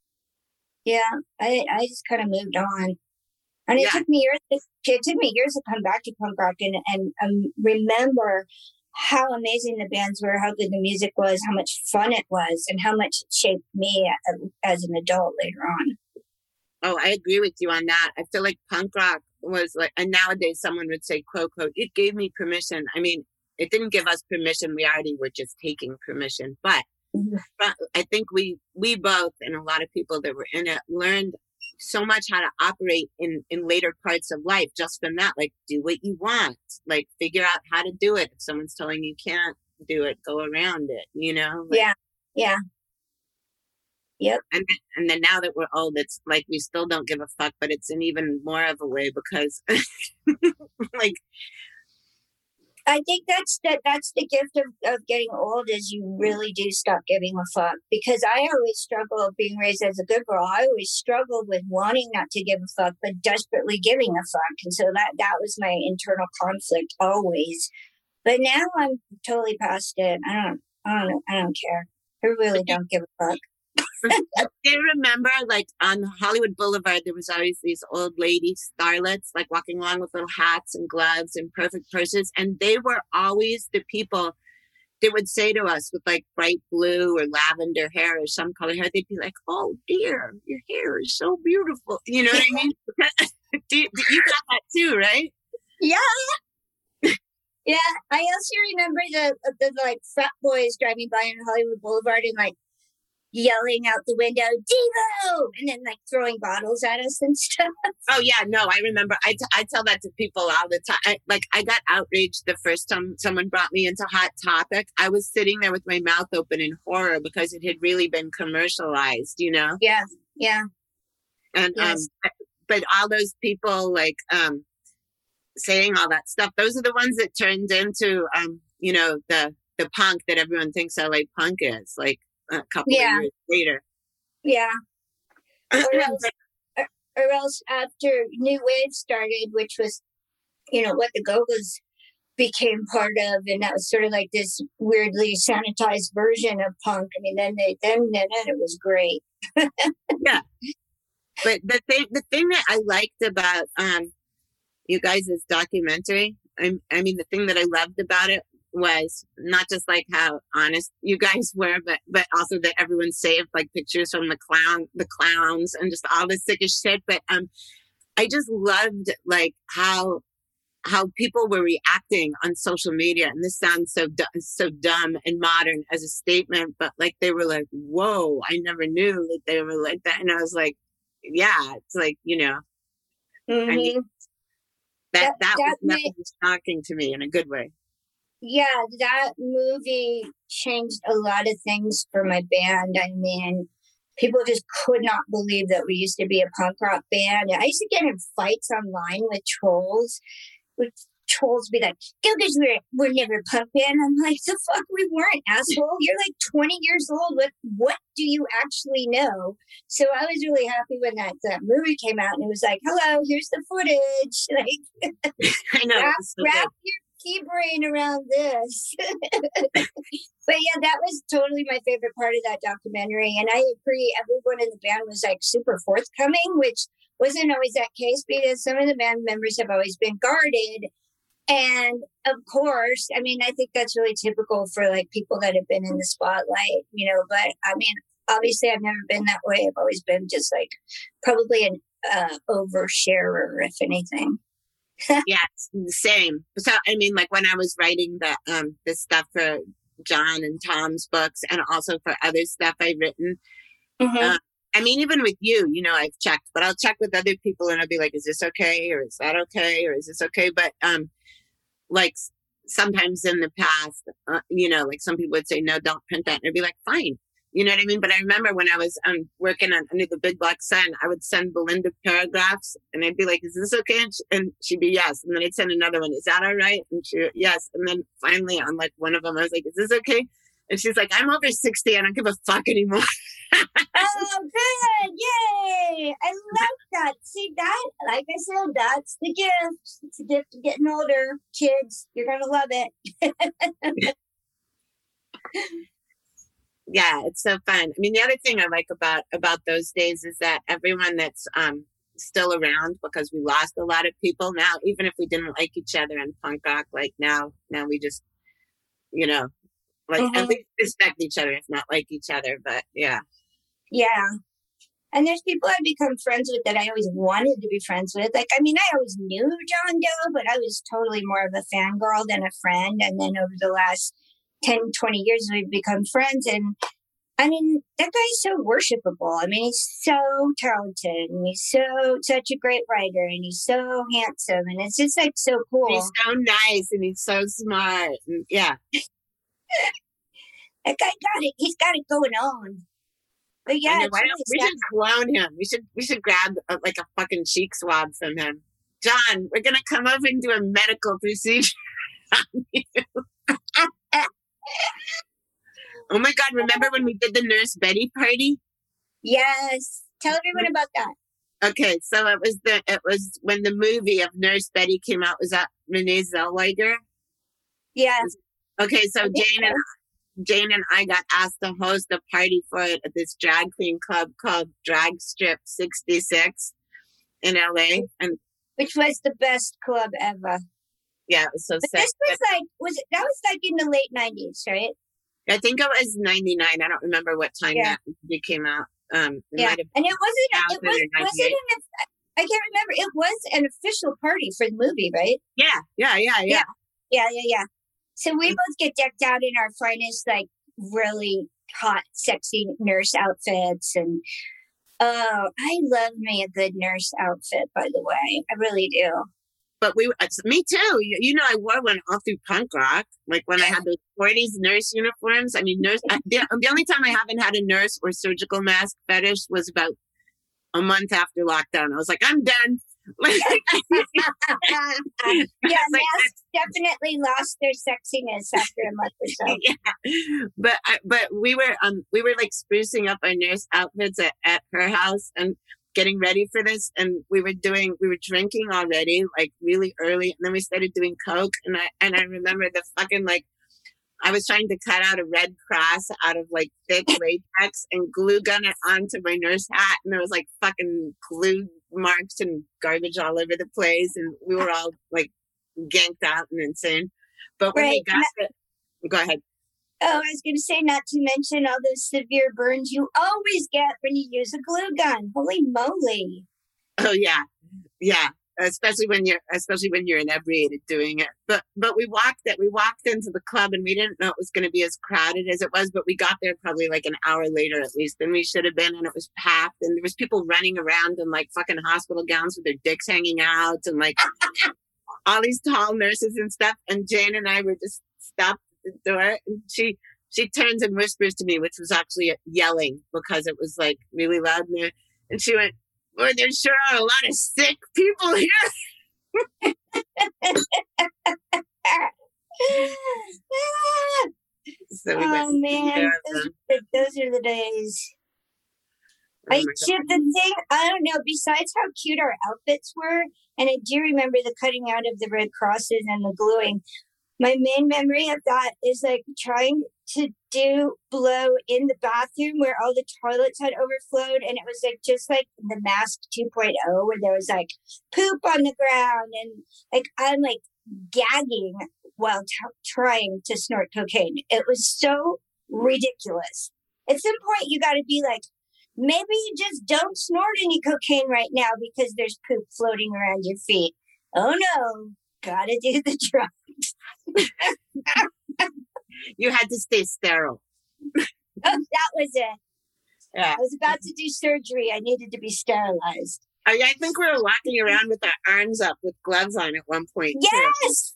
I just kind of moved on, and it took me years. It took me years to come back to punk rock and remember how amazing the bands were, how good the music was, how much fun it was, and how much it shaped me as an adult later on. Oh, I agree with you on that. I feel like punk rock was like, and nowadays someone would say, quote, "It gave me permission." I mean, it didn't give us permission. We already were just taking permission. But I think we both, and a lot of people that were in it, learned so much how to operate in later parts of life just from that. Like, do what you want. Like, figure out how to do it. If someone's telling you can't do it, go around it, Like, yeah. Yep. And then now that we're old, it's like we still don't give a fuck, but it's in even more of a way because like, I think that's the gift of getting old, is you really do stop giving a fuck. Because I always struggle being raised as a good girl. I always struggled with wanting not to give a fuck, but desperately giving a fuck. And so that was my internal conflict always. But now I'm totally past it. I don't care. I really don't give a fuck. I remember, like, on Hollywood Boulevard, there was always these old lady starlets, like, walking along with little hats and gloves and perfect purses. And they were always the people that would say to us with, like, bright blue or lavender hair or some color hair, they'd be like, "Oh, dear, your hair is so beautiful." You know what I mean? You got that too, right? Yeah. Yeah. I also remember the like, frat boys driving by on Hollywood Boulevard and, like, yelling out the window, Devo! And then like throwing bottles at us and stuff. Oh yeah, no, I remember. I tell that to people all the time. I got outraged the first time someone brought me into Hot Topic. I was sitting there with my mouth open in horror because it had really been commercialized, you know. Yeah, yeah. And Yes. but all those people like saying all that stuff, those are the ones that turned into you know, the punk that everyone thinks LA punk is. Like a couple of years later. Yeah. Or else after New Wave started, which was, you know, what the Go-Go's became part of, and that was sort of like this weirdly sanitized version of punk. I mean, then it was great. Yeah. But the thing that I liked about you guys' documentary, I mean, the thing that I loved about it was not just like how honest you guys were, but also that everyone saved like pictures from the clowns and just all the sickest shit. But I just loved like how people were reacting on social media, and this sounds so dumb and modern as a statement, but like they were like, "Whoa, I never knew that they were like that," and I was like, "Yeah, it's like, you know." Mm-hmm. I mean, that was nothing shocking to me in a good way. Yeah, that movie changed a lot of things for my band. I mean, people just could not believe that we used to be a punk rock band. I used to get in fights online with trolls. With trolls be like, "Go-Go's we're never a punk band." I'm like, "The fuck we weren't, asshole. You're like 20 years old. What do you actually know?" So I was really happy when that movie came out, and it was like, "Hello, here's the footage." Like, I know. wrap your key brain around this. But yeah, that was totally my favorite part of that documentary. And I agree, everyone in the band was like super forthcoming, which wasn't always that case because some of the band members have always been guarded. And of course, I mean, I think that's really typical for like people that have been in the spotlight, you know, but I mean, obviously I've never been that way. I've always been just like probably an oversharer, if anything. Yeah, same. So I mean, like when I was writing the stuff for John and Tom's books, and also for other stuff I've written. Mm-hmm. I mean, even with you, you know, I've checked, but I'll check with other people, and I'll be like, "Is this okay? Or is that okay? Or is this okay?" But like sometimes in the past, you know, like some people would say, "No, don't print that," and I'd be like, "Fine." You know what I mean? But I remember when I was working on Under the Big Black Sun, I would send Belinda paragraphs, and I'd be like, "Is this okay?" And she'd be yes. And then I'd send another one, "Is that all right?" And she yes. And then finally on like one of them, I was like, "Is this okay?" And she's like, "I'm over 60. I don't give a fuck anymore." Oh, good. Yay. I love that. See that? Like I said, that's the gift. It's a gift of getting older. Kids, you're going to love it. Yeah, it's so fun. I mean, the other thing I like about those days is that everyone that's still around, because we lost a lot of people now, even if we didn't like each other in punk rock, like now we just, you know, like at least respect each other, if not like each other. But yeah. Yeah. And there's people I've become friends with that I always wanted to be friends with. Like, I mean, I always knew John Doe, but I was totally more of a fangirl than a friend. And then over the last 10, 20 years, we've become friends. And I mean, that guy's so worshipable. I mean, he's so talented, and he's such a great writer, and he's so handsome, and it's just like so cool. He's so nice, and he's so smart. And yeah. That guy got it. He's got it going on. But yeah, know, we should clone him. We should grab like a fucking cheek swab from him. John, we're gonna come over and do a medical procedure on you. Oh my God! Remember when we did the Nurse Betty party? Yes. Tell everyone about that. Okay, so it was when the movie of Nurse Betty came out. Was that Renee Zellweger? Yeah. Okay, so Jane and I got asked to host a party for it at this drag queen club called Drag Strip 66 in LA, and which was the best club ever. Yeah, it was so but sick. This was like in the late 90s, right? I think it was 99. I don't remember what time that movie came out. Yeah, and it wasn't I can't remember. It was an official party for the movie, right? Yeah. So we both get decked out in our finest, like really hot, sexy nurse outfits. And oh, I love me a good nurse outfit, by the way. I really do. But me too. I wore one all through punk rock. Like when I had those 40s nurse uniforms. I mean, the only time I haven't had a nurse or surgical mask fetish was about a month after lockdown. I was like, I'm done. Yeah, masks definitely lost their sexiness after a month or so. Yeah. But we were like sprucing up our nurse outfits at her house and getting ready for this, and we were drinking already, like really early, and then we started doing coke, and I remember the fucking, like, I was trying to cut out a red cross out of like thick latex and glue gun it onto my nurse hat, and there was like fucking glue marks and garbage all over the place, and we were all like ganked out and insane. But when we got it, go ahead. Oh, I was going to say, not to mention all those severe burns you always get when you use a glue gun. Holy moly! Oh yeah, yeah. Especially when you're inebriated doing it. But we walked into the club, and we didn't know it was going to be as crowded as it was. But we got there probably like an hour later at least than we should have been, and it was packed. And there was people running around in like fucking hospital gowns with their dicks hanging out, and like all these tall nurses and stuff. And Jane and I were just stopped at the door, and she turns and whispers to me, which was actually yelling because it was like really loud in there. And she went, "Boy, there sure are a lot of sick people here." So we oh man, those are the days. Oh the thing, I don't know, besides how cute our outfits were, and I do remember the cutting out of the red crosses and the gluing, my main memory of that is like trying to do blow in the bathroom where all the toilets had overflowed, and it was like just like the Mask 2.0 where there was like poop on the ground, and like I'm like gagging while trying to snort cocaine. It was so ridiculous. At some point you got to be like, maybe you just don't snort any cocaine right now because there's poop floating around your feet. Oh no, gotta do the drugs. You had to stay sterile. Oh, that was it. Yeah. I was about to do surgery. I needed to be sterilized. I think we were walking around with our arms up with gloves on at one point. Yes!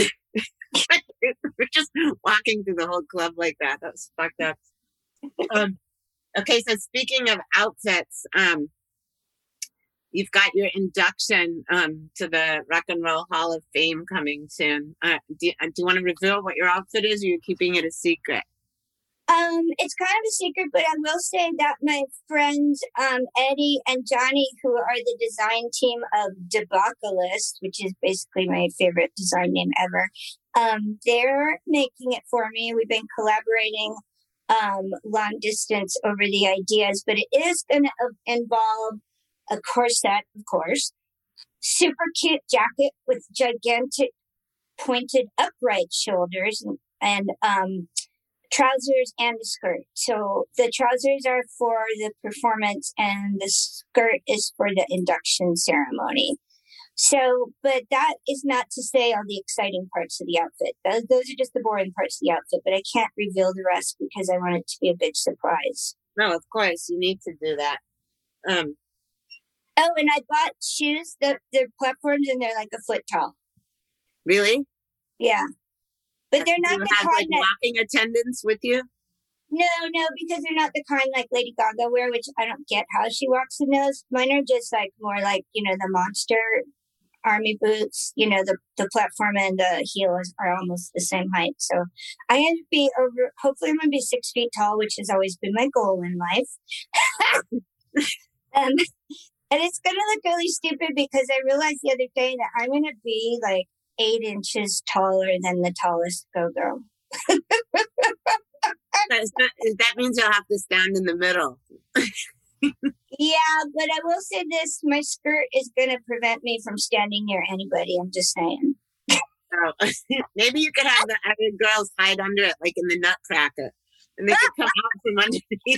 We're just walking through the whole club like that. That was fucked up. Okay, so speaking of outfits, you've got your induction to the Rock and Roll Hall of Fame coming soon. Do you want to reveal what your outfit is, or you're keeping it a secret? It's kind of a secret, but I will say that my friends Eddie and Johnny, who are the design team of Debacalist, which is basically my favorite design name ever, they're making it for me. We've been collaborating long distance over the ideas, but it is going to involve a corset, of course, super cute jacket with gigantic pointed upright shoulders, and trousers and a skirt. So the trousers are for the performance and the skirt is for the induction ceremony. So, but that is not to say all the exciting parts of the outfit. Those are just the boring parts of the outfit, but I can't reveal the rest because I want it to be a big surprise. No, of course, you need to do that. Oh, and I bought shoes. They're platforms and they're like a foot tall. Really? Yeah. But they're not do you have like walking attendants with you? No, because they're not the kind like Lady Gaga wear, which I don't get how she walks in those. Mine are just like more like, the Monster army boots, the platform and the heels are almost the same height. So I had to be hopefully I'm going to be 6 feet tall, which has always been my goal in life. And it's going to look really stupid because I realized the other day that I'm going to be like 8 inches taller than the tallest go-go. That means you'll have to stand in the middle. Yeah, but I will say this, my skirt is going to prevent me from standing near anybody. I'm just saying. So, maybe you could have the other girls hide under it, like in the Nutcracker, and they could come out from underneath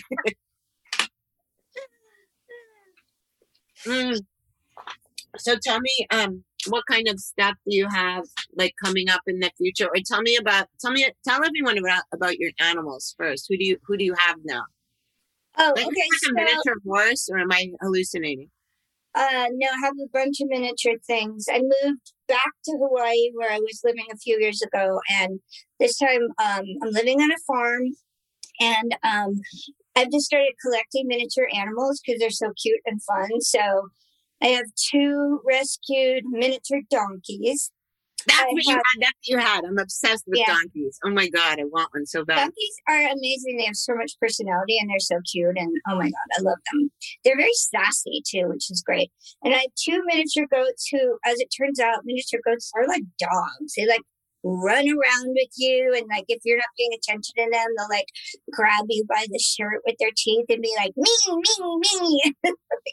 it. So tell me, what kind of stuff do you have like coming up in the future? Or tell everyone about your animals first. Who do you have now? Oh, Like, okay. like a miniature horse, or am I hallucinating? No, I have a bunch of miniature things. I moved back to Hawaii where I was living a few years ago, and this time I'm living on a farm, and I've just started collecting miniature animals because they're so cute and fun. So I have 2 rescued miniature donkeys. That's what you had. I'm obsessed with donkeys. Oh my God, I want one so bad. Donkeys are amazing. They have so much personality and they're so cute. And oh my God, I love them. They're very sassy too, which is great. And I have 2 miniature goats who, as it turns out, miniature goats are like dogs. They like run around with you. And like, if you're not paying attention to them, they'll like grab you by the shirt with their teeth and be like, me, me, me.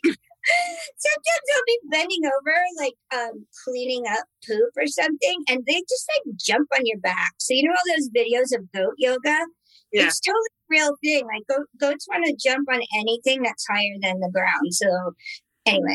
Sometimes I'll be bending over, like cleaning up poop or something, and they just like jump on your back. So you know all those videos of goat yoga? Yeah. It's totally a real thing. Like goats want to jump on anything that's higher than the ground. So anyway,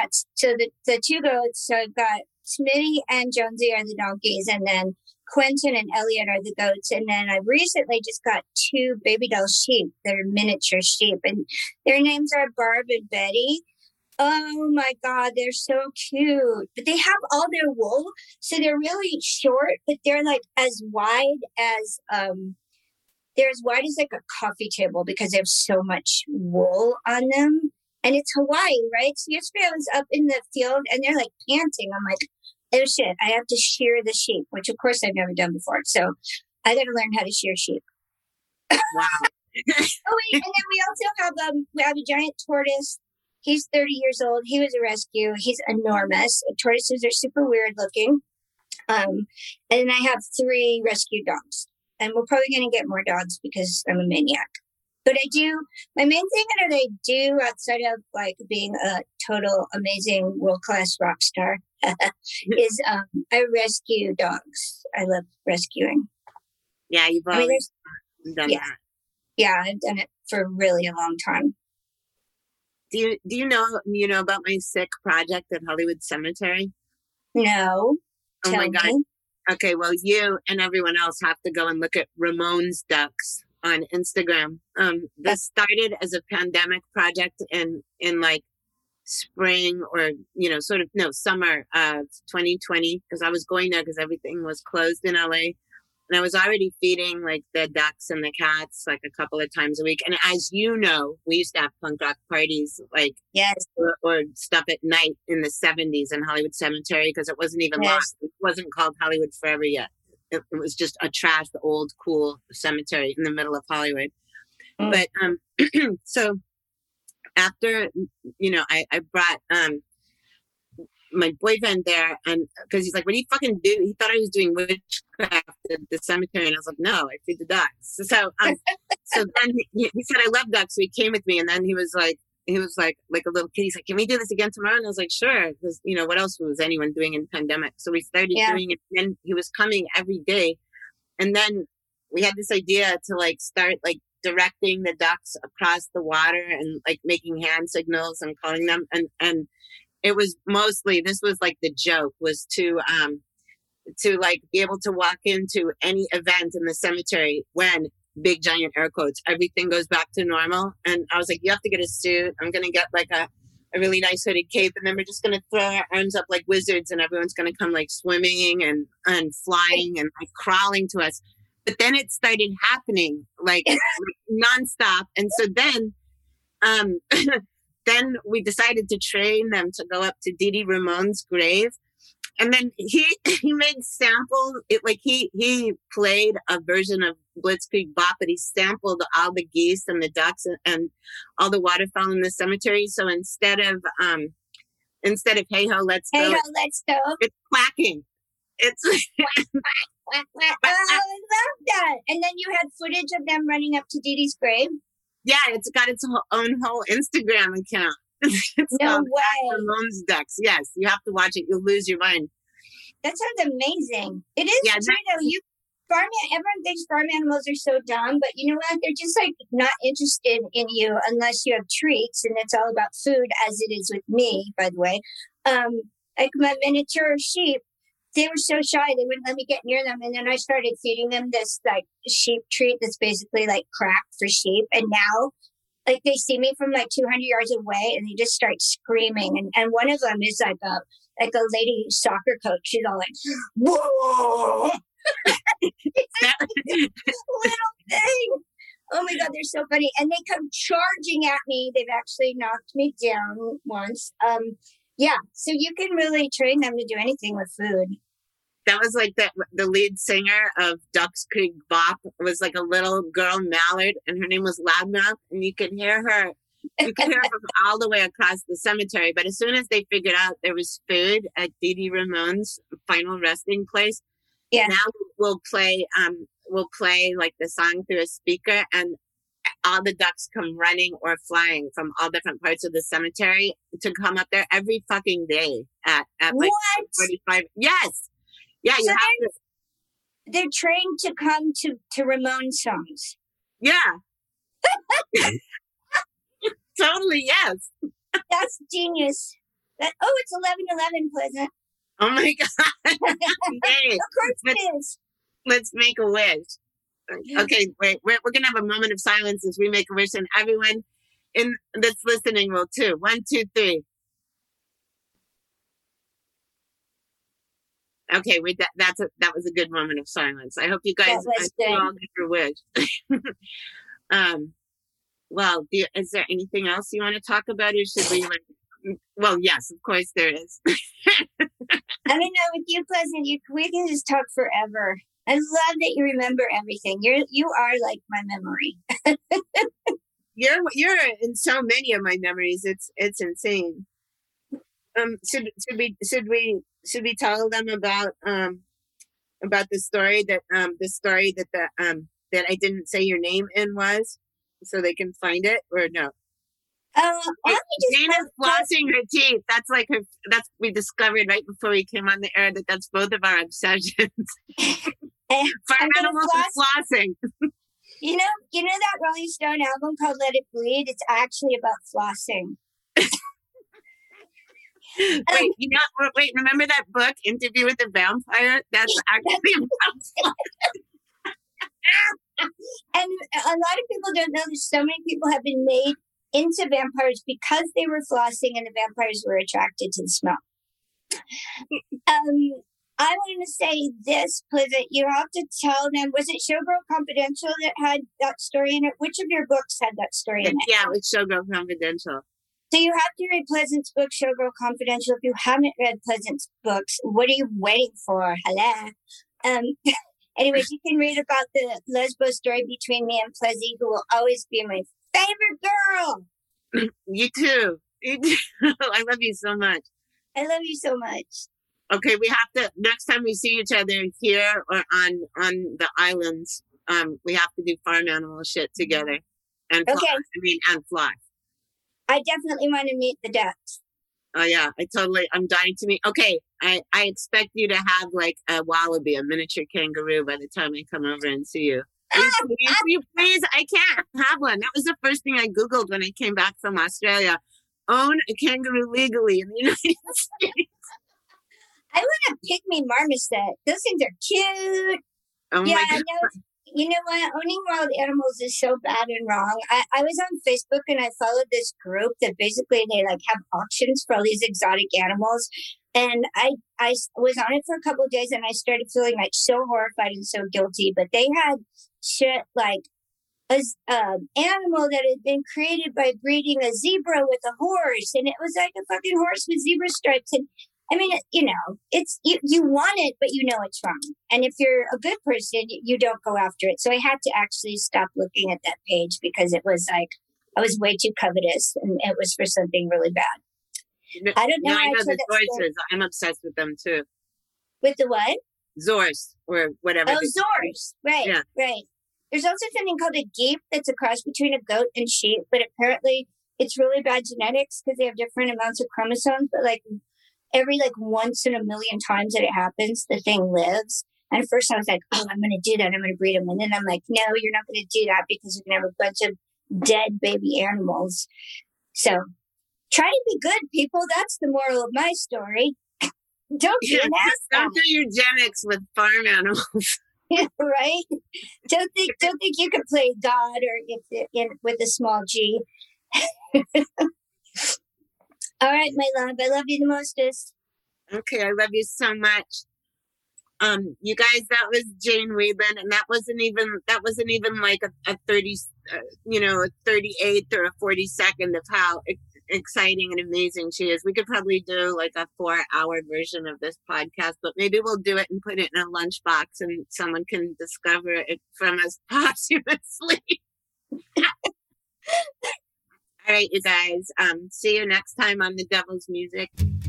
the 2 goats. So I've got Smitty and Jonesy are the donkeys, and then Quentin and Elliot are the goats. And then I recently just got 2 baby doll sheep. They're miniature sheep, and their names are Barb and Betty. Oh my God, they're so cute. But they have all their wool, so they're really short, but they're like as wide as they're as wide as like a coffee table because they have so much wool on them. And it's Hawaii, right? So yesterday I was up in the field and they're like panting. I'm like, oh shit, I have to shear the sheep, which of course I've never done before. So I gotta learn how to shear sheep. Wow. Oh wait, and then we have a giant tortoise. He's 30 years old. He was a rescue. He's enormous. Tortoises are super weird looking. And then I have 3 rescue dogs. And we're probably going to get more dogs because I'm a maniac. But my main thing that I do outside of like being a total amazing world-class rock star is I rescue dogs. I love rescuing. Yeah, you've always done that. Yeah, I've done it for really a long time. Do you know about my sick project at Hollywood Cemetery? No. Oh my God. Okay, well, you and everyone else have to go and look at Ramon's Ducks on Instagram. This started as a pandemic project in like spring or summer of 2020, because I was going there because everything was closed in LA. And I was already feeding like the ducks and the cats like a couple of times a week. And as you know, we used to have punk rock parties like or stuff at night in the 70s in Hollywood Cemetery because it wasn't even locked. It wasn't called Hollywood Forever yet. It was just a trash, old, cool cemetery in the middle of Hollywood. But so after, I brought my boyfriend there, and because he's like, what do you fucking do? He thought I was doing witchcraft at the cemetery, and I was like, no, I feed the ducks. So then he said, I love ducks. So he came with me, and then he was like a little kid. He's like, can we do this again tomorrow? And I was like, sure, because what else was anyone doing in pandemic? So we started doing it, and then he was coming every day, and then we had this idea to like start like directing the ducks across the water and like making hand signals and calling them, and it was mostly, this was like the joke, was to like be able to walk into any event in the cemetery when, big giant air quotes, everything goes back to normal. And I was like, you have to get a suit. I'm going to get like a really nice hooded cape. And then we're just going to throw our arms up like wizards and everyone's going to come like swimming and flying and like crawling to us. But then it started happening like nonstop. And so then, then we decided to train them to go up to Dee Dee Ramone's grave. And then he made samples. He played a version of Blitzkrieg Bop, but he sampled all the geese and the ducks and all the waterfowl in the cemetery. So instead of hey ho, let's go. Hey ho, let's go. It's quacking. It's I love that. And then you had footage of them running up to Dee Dee's grave. Yeah, it's got its own whole Instagram account. It's no called way. Ramon's Ducks. Yes, you have to watch it. You'll lose your mind. That sounds amazing. It is true though. Everyone thinks farm animals are so dumb, but you know what? They're just like not interested in you unless you have treats, and it's all about food, as it is with me, by the way. like my miniature sheep. They were so shy they wouldn't let me get near them. And then I started feeding them this like sheep treat that's basically like crack for sheep. And now like they see me from like 200 yards away and they just start screaming. And one of them is like a lady soccer coach. She's all like, whoa. It's like this little thing. Oh my God, they're so funny. And they come charging at me. They've actually knocked me down once. Yeah, so you can really train them to do anything with food. That was like the lead singer of Ducks Creek Bop was like a little girl mallard, and her name was Loudmouth, and you could hear her. You could hear her from all the way across the cemetery. But as soon as they figured out there was food at Dee Dee Ramone's final resting place, Yeah. now we'll play like the song through a speaker, and all the ducks come running or flying from all different parts of the cemetery to come up there every fucking day at like What? 45. Yes. Yeah, you So have to. they're trained to come to Ramon songs. Yeah. Totally, yes. That's genius. It's 11:11, Pleasant. Oh my God. Yay. Of course it is. Let's make a wish. Okay, wait, we're going to have a moment of silence as we make a wish, and everyone that's listening will too. 1, 2, 3. Okay, that was a good moment of silence. I hope you guys all get your wish. Well, is there anything else you want to talk about, or should we well, yes, of course there is. I don't know, with you, Pleasant, we can just talk forever. I love that you remember everything. You are like my memory. You're in so many of my memories. It's insane. Should we tell them about the story that that I didn't say your name in was, so they can find it, or no? Dana's flossing her teeth. That's like we discovered right before we came on the air that's both of our obsessions. Farm animals and flossing. You know that Rolling Stone album called Let It Bleed? It's actually about flossing. Wait, remember that book, Interview with the Vampire? That's actually about flossing. And a lot of people don't know that so many people have been made into vampires because they were flossing and the vampires were attracted to the smell. I want to say this, Pleasant. You have to tell them, was it Showgirl Confidential that had that story in it? Which of your books had that story in it? Yeah, it was Showgirl Confidential. So you have to read Pleasant's book, Showgirl Confidential. If you haven't read Pleasant's books, what are you waiting for? Hello. Anyways, you can read about the lesbo story between me and Plezzy, who will always be my favorite girl. You too. I love you so much. I love you so much. Okay, we have to, next time we see each other here or on the islands, we have to do farm animal shit together. And and fly. I definitely want to meet the ducks. Oh yeah, I'm dying to meet. Okay, I expect you to have like a wallaby, a miniature kangaroo by the time I come over and see you. Please, I can't have one. That was the first thing I Googled when I came back from Australia. Own a kangaroo legally in the United States. I want a pygmy marmoset. Those things are cute. Oh my God. You know what? Owning wild animals is so bad and wrong. I was on Facebook and I followed this group that basically they like have auctions for all these exotic animals. And I was on it for a couple of days and I started feeling like so horrified and so guilty. But they had shit like an animal that had been created by breeding a zebra with a horse. And it was like a fucking horse with zebra stripes. And I mean, it's you want it, but you know it's wrong. And if you're a good person, you don't go after it. So I had to actually stop looking at that page because it was like I was way too covetous, and it was for something really bad. I don't know. I know the Zorzers. I'm obsessed with them too. With the what? Zors or whatever. Oh, Zors. Right, yeah. Right. There's also something called a geep that's a cross between a goat and sheep, but apparently it's really bad genetics because they have different amounts of chromosomes, but like every once in a million times that it happens, the thing lives. And at first I was like, oh, I'm going to do that. I'm going to breed them. And then I'm like, no, you're not going to do that because you're going to have a bunch of dead baby animals. So try to be good, people. That's the moral of my story. Don't be an asshole. Don't do eugenics with farm animals. Right? Don't think you can play God or with a small G. All right, my love. I love you the mostest. Okay, I love you so much. You guys, that was Jane Wiedlin, and that wasn't even like a 30, a 38th or a 42nd of how exciting and amazing she is. We could probably do like a 4-hour version of this podcast, but maybe we'll do it and put it in a lunchbox and someone can discover it from us posthumously. All right, you guys. See you next time on The Devil's Music.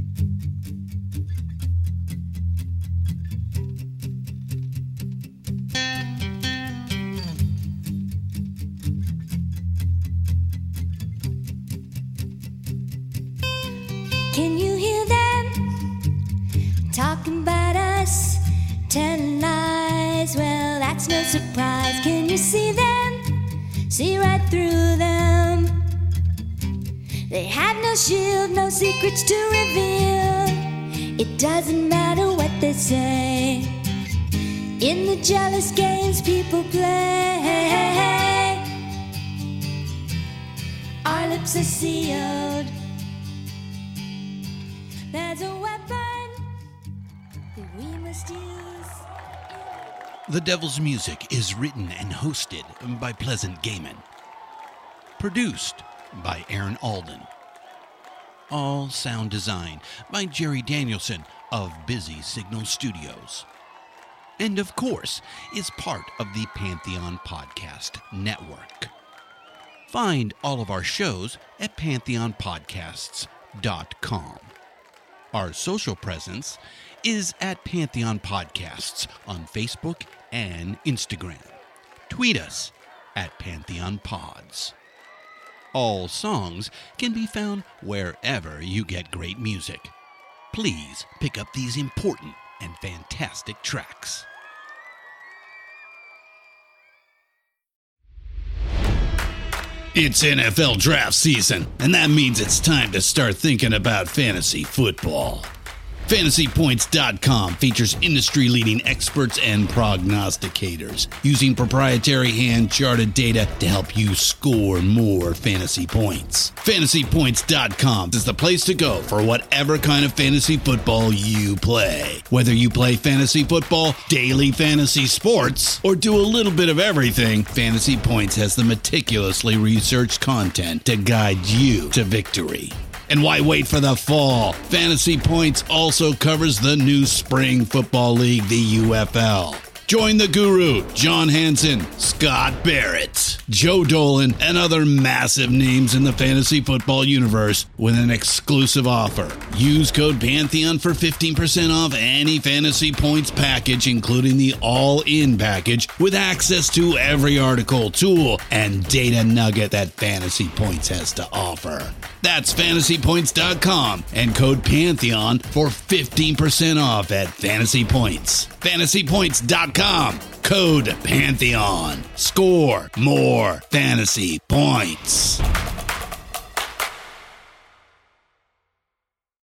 Can you hear them talking about us, telling lies? Well, that's no surprise. Can you see them? See right through them. They have no shield, no secrets to reveal. It doesn't matter what they say. In the jealous games people play, our lips are sealed. There's a weapon that we must use. The Devil's Music is written and hosted by Pleasant Gaiman. Produced by Aaron Alden. All sound design by Jerry Danielson of Busy Signal Studios. And of course, is part of the Pantheon Podcast Network. Find all of our shows at pantheonpodcasts.com. Our social presence is at Pantheon Podcasts on Facebook and Instagram. Tweet us at Pantheon Pods. All songs can be found wherever you get great music. Please pick up these important and fantastic tracks. It's NFL draft season, and that means it's time to start thinking about fantasy football. FantasyPoints.com features industry-leading experts and prognosticators using proprietary hand-charted data to help you score more fantasy points. FantasyPoints.com is the place to go for whatever kind of fantasy football you play. Whether you play fantasy football, daily fantasy sports, or do a little bit of everything, Fantasy Points has the meticulously researched content to guide you to victory. And why wait for the fall? Fantasy Points also covers the new spring football league, the UFL. Join the guru, John Hansen, Scott Barrett, Joe Dolan, and other massive names in the fantasy football universe with an exclusive offer. Use code Pantheon for 15% off any Fantasy Points package, including the all-in package, with access to every article, tool, and data nugget that Fantasy Points has to offer. That's FantasyPoints.com and code Pantheon for 15% off at Fantasy Points. FantasyPoints.com, code Pantheon. Score more fantasy points.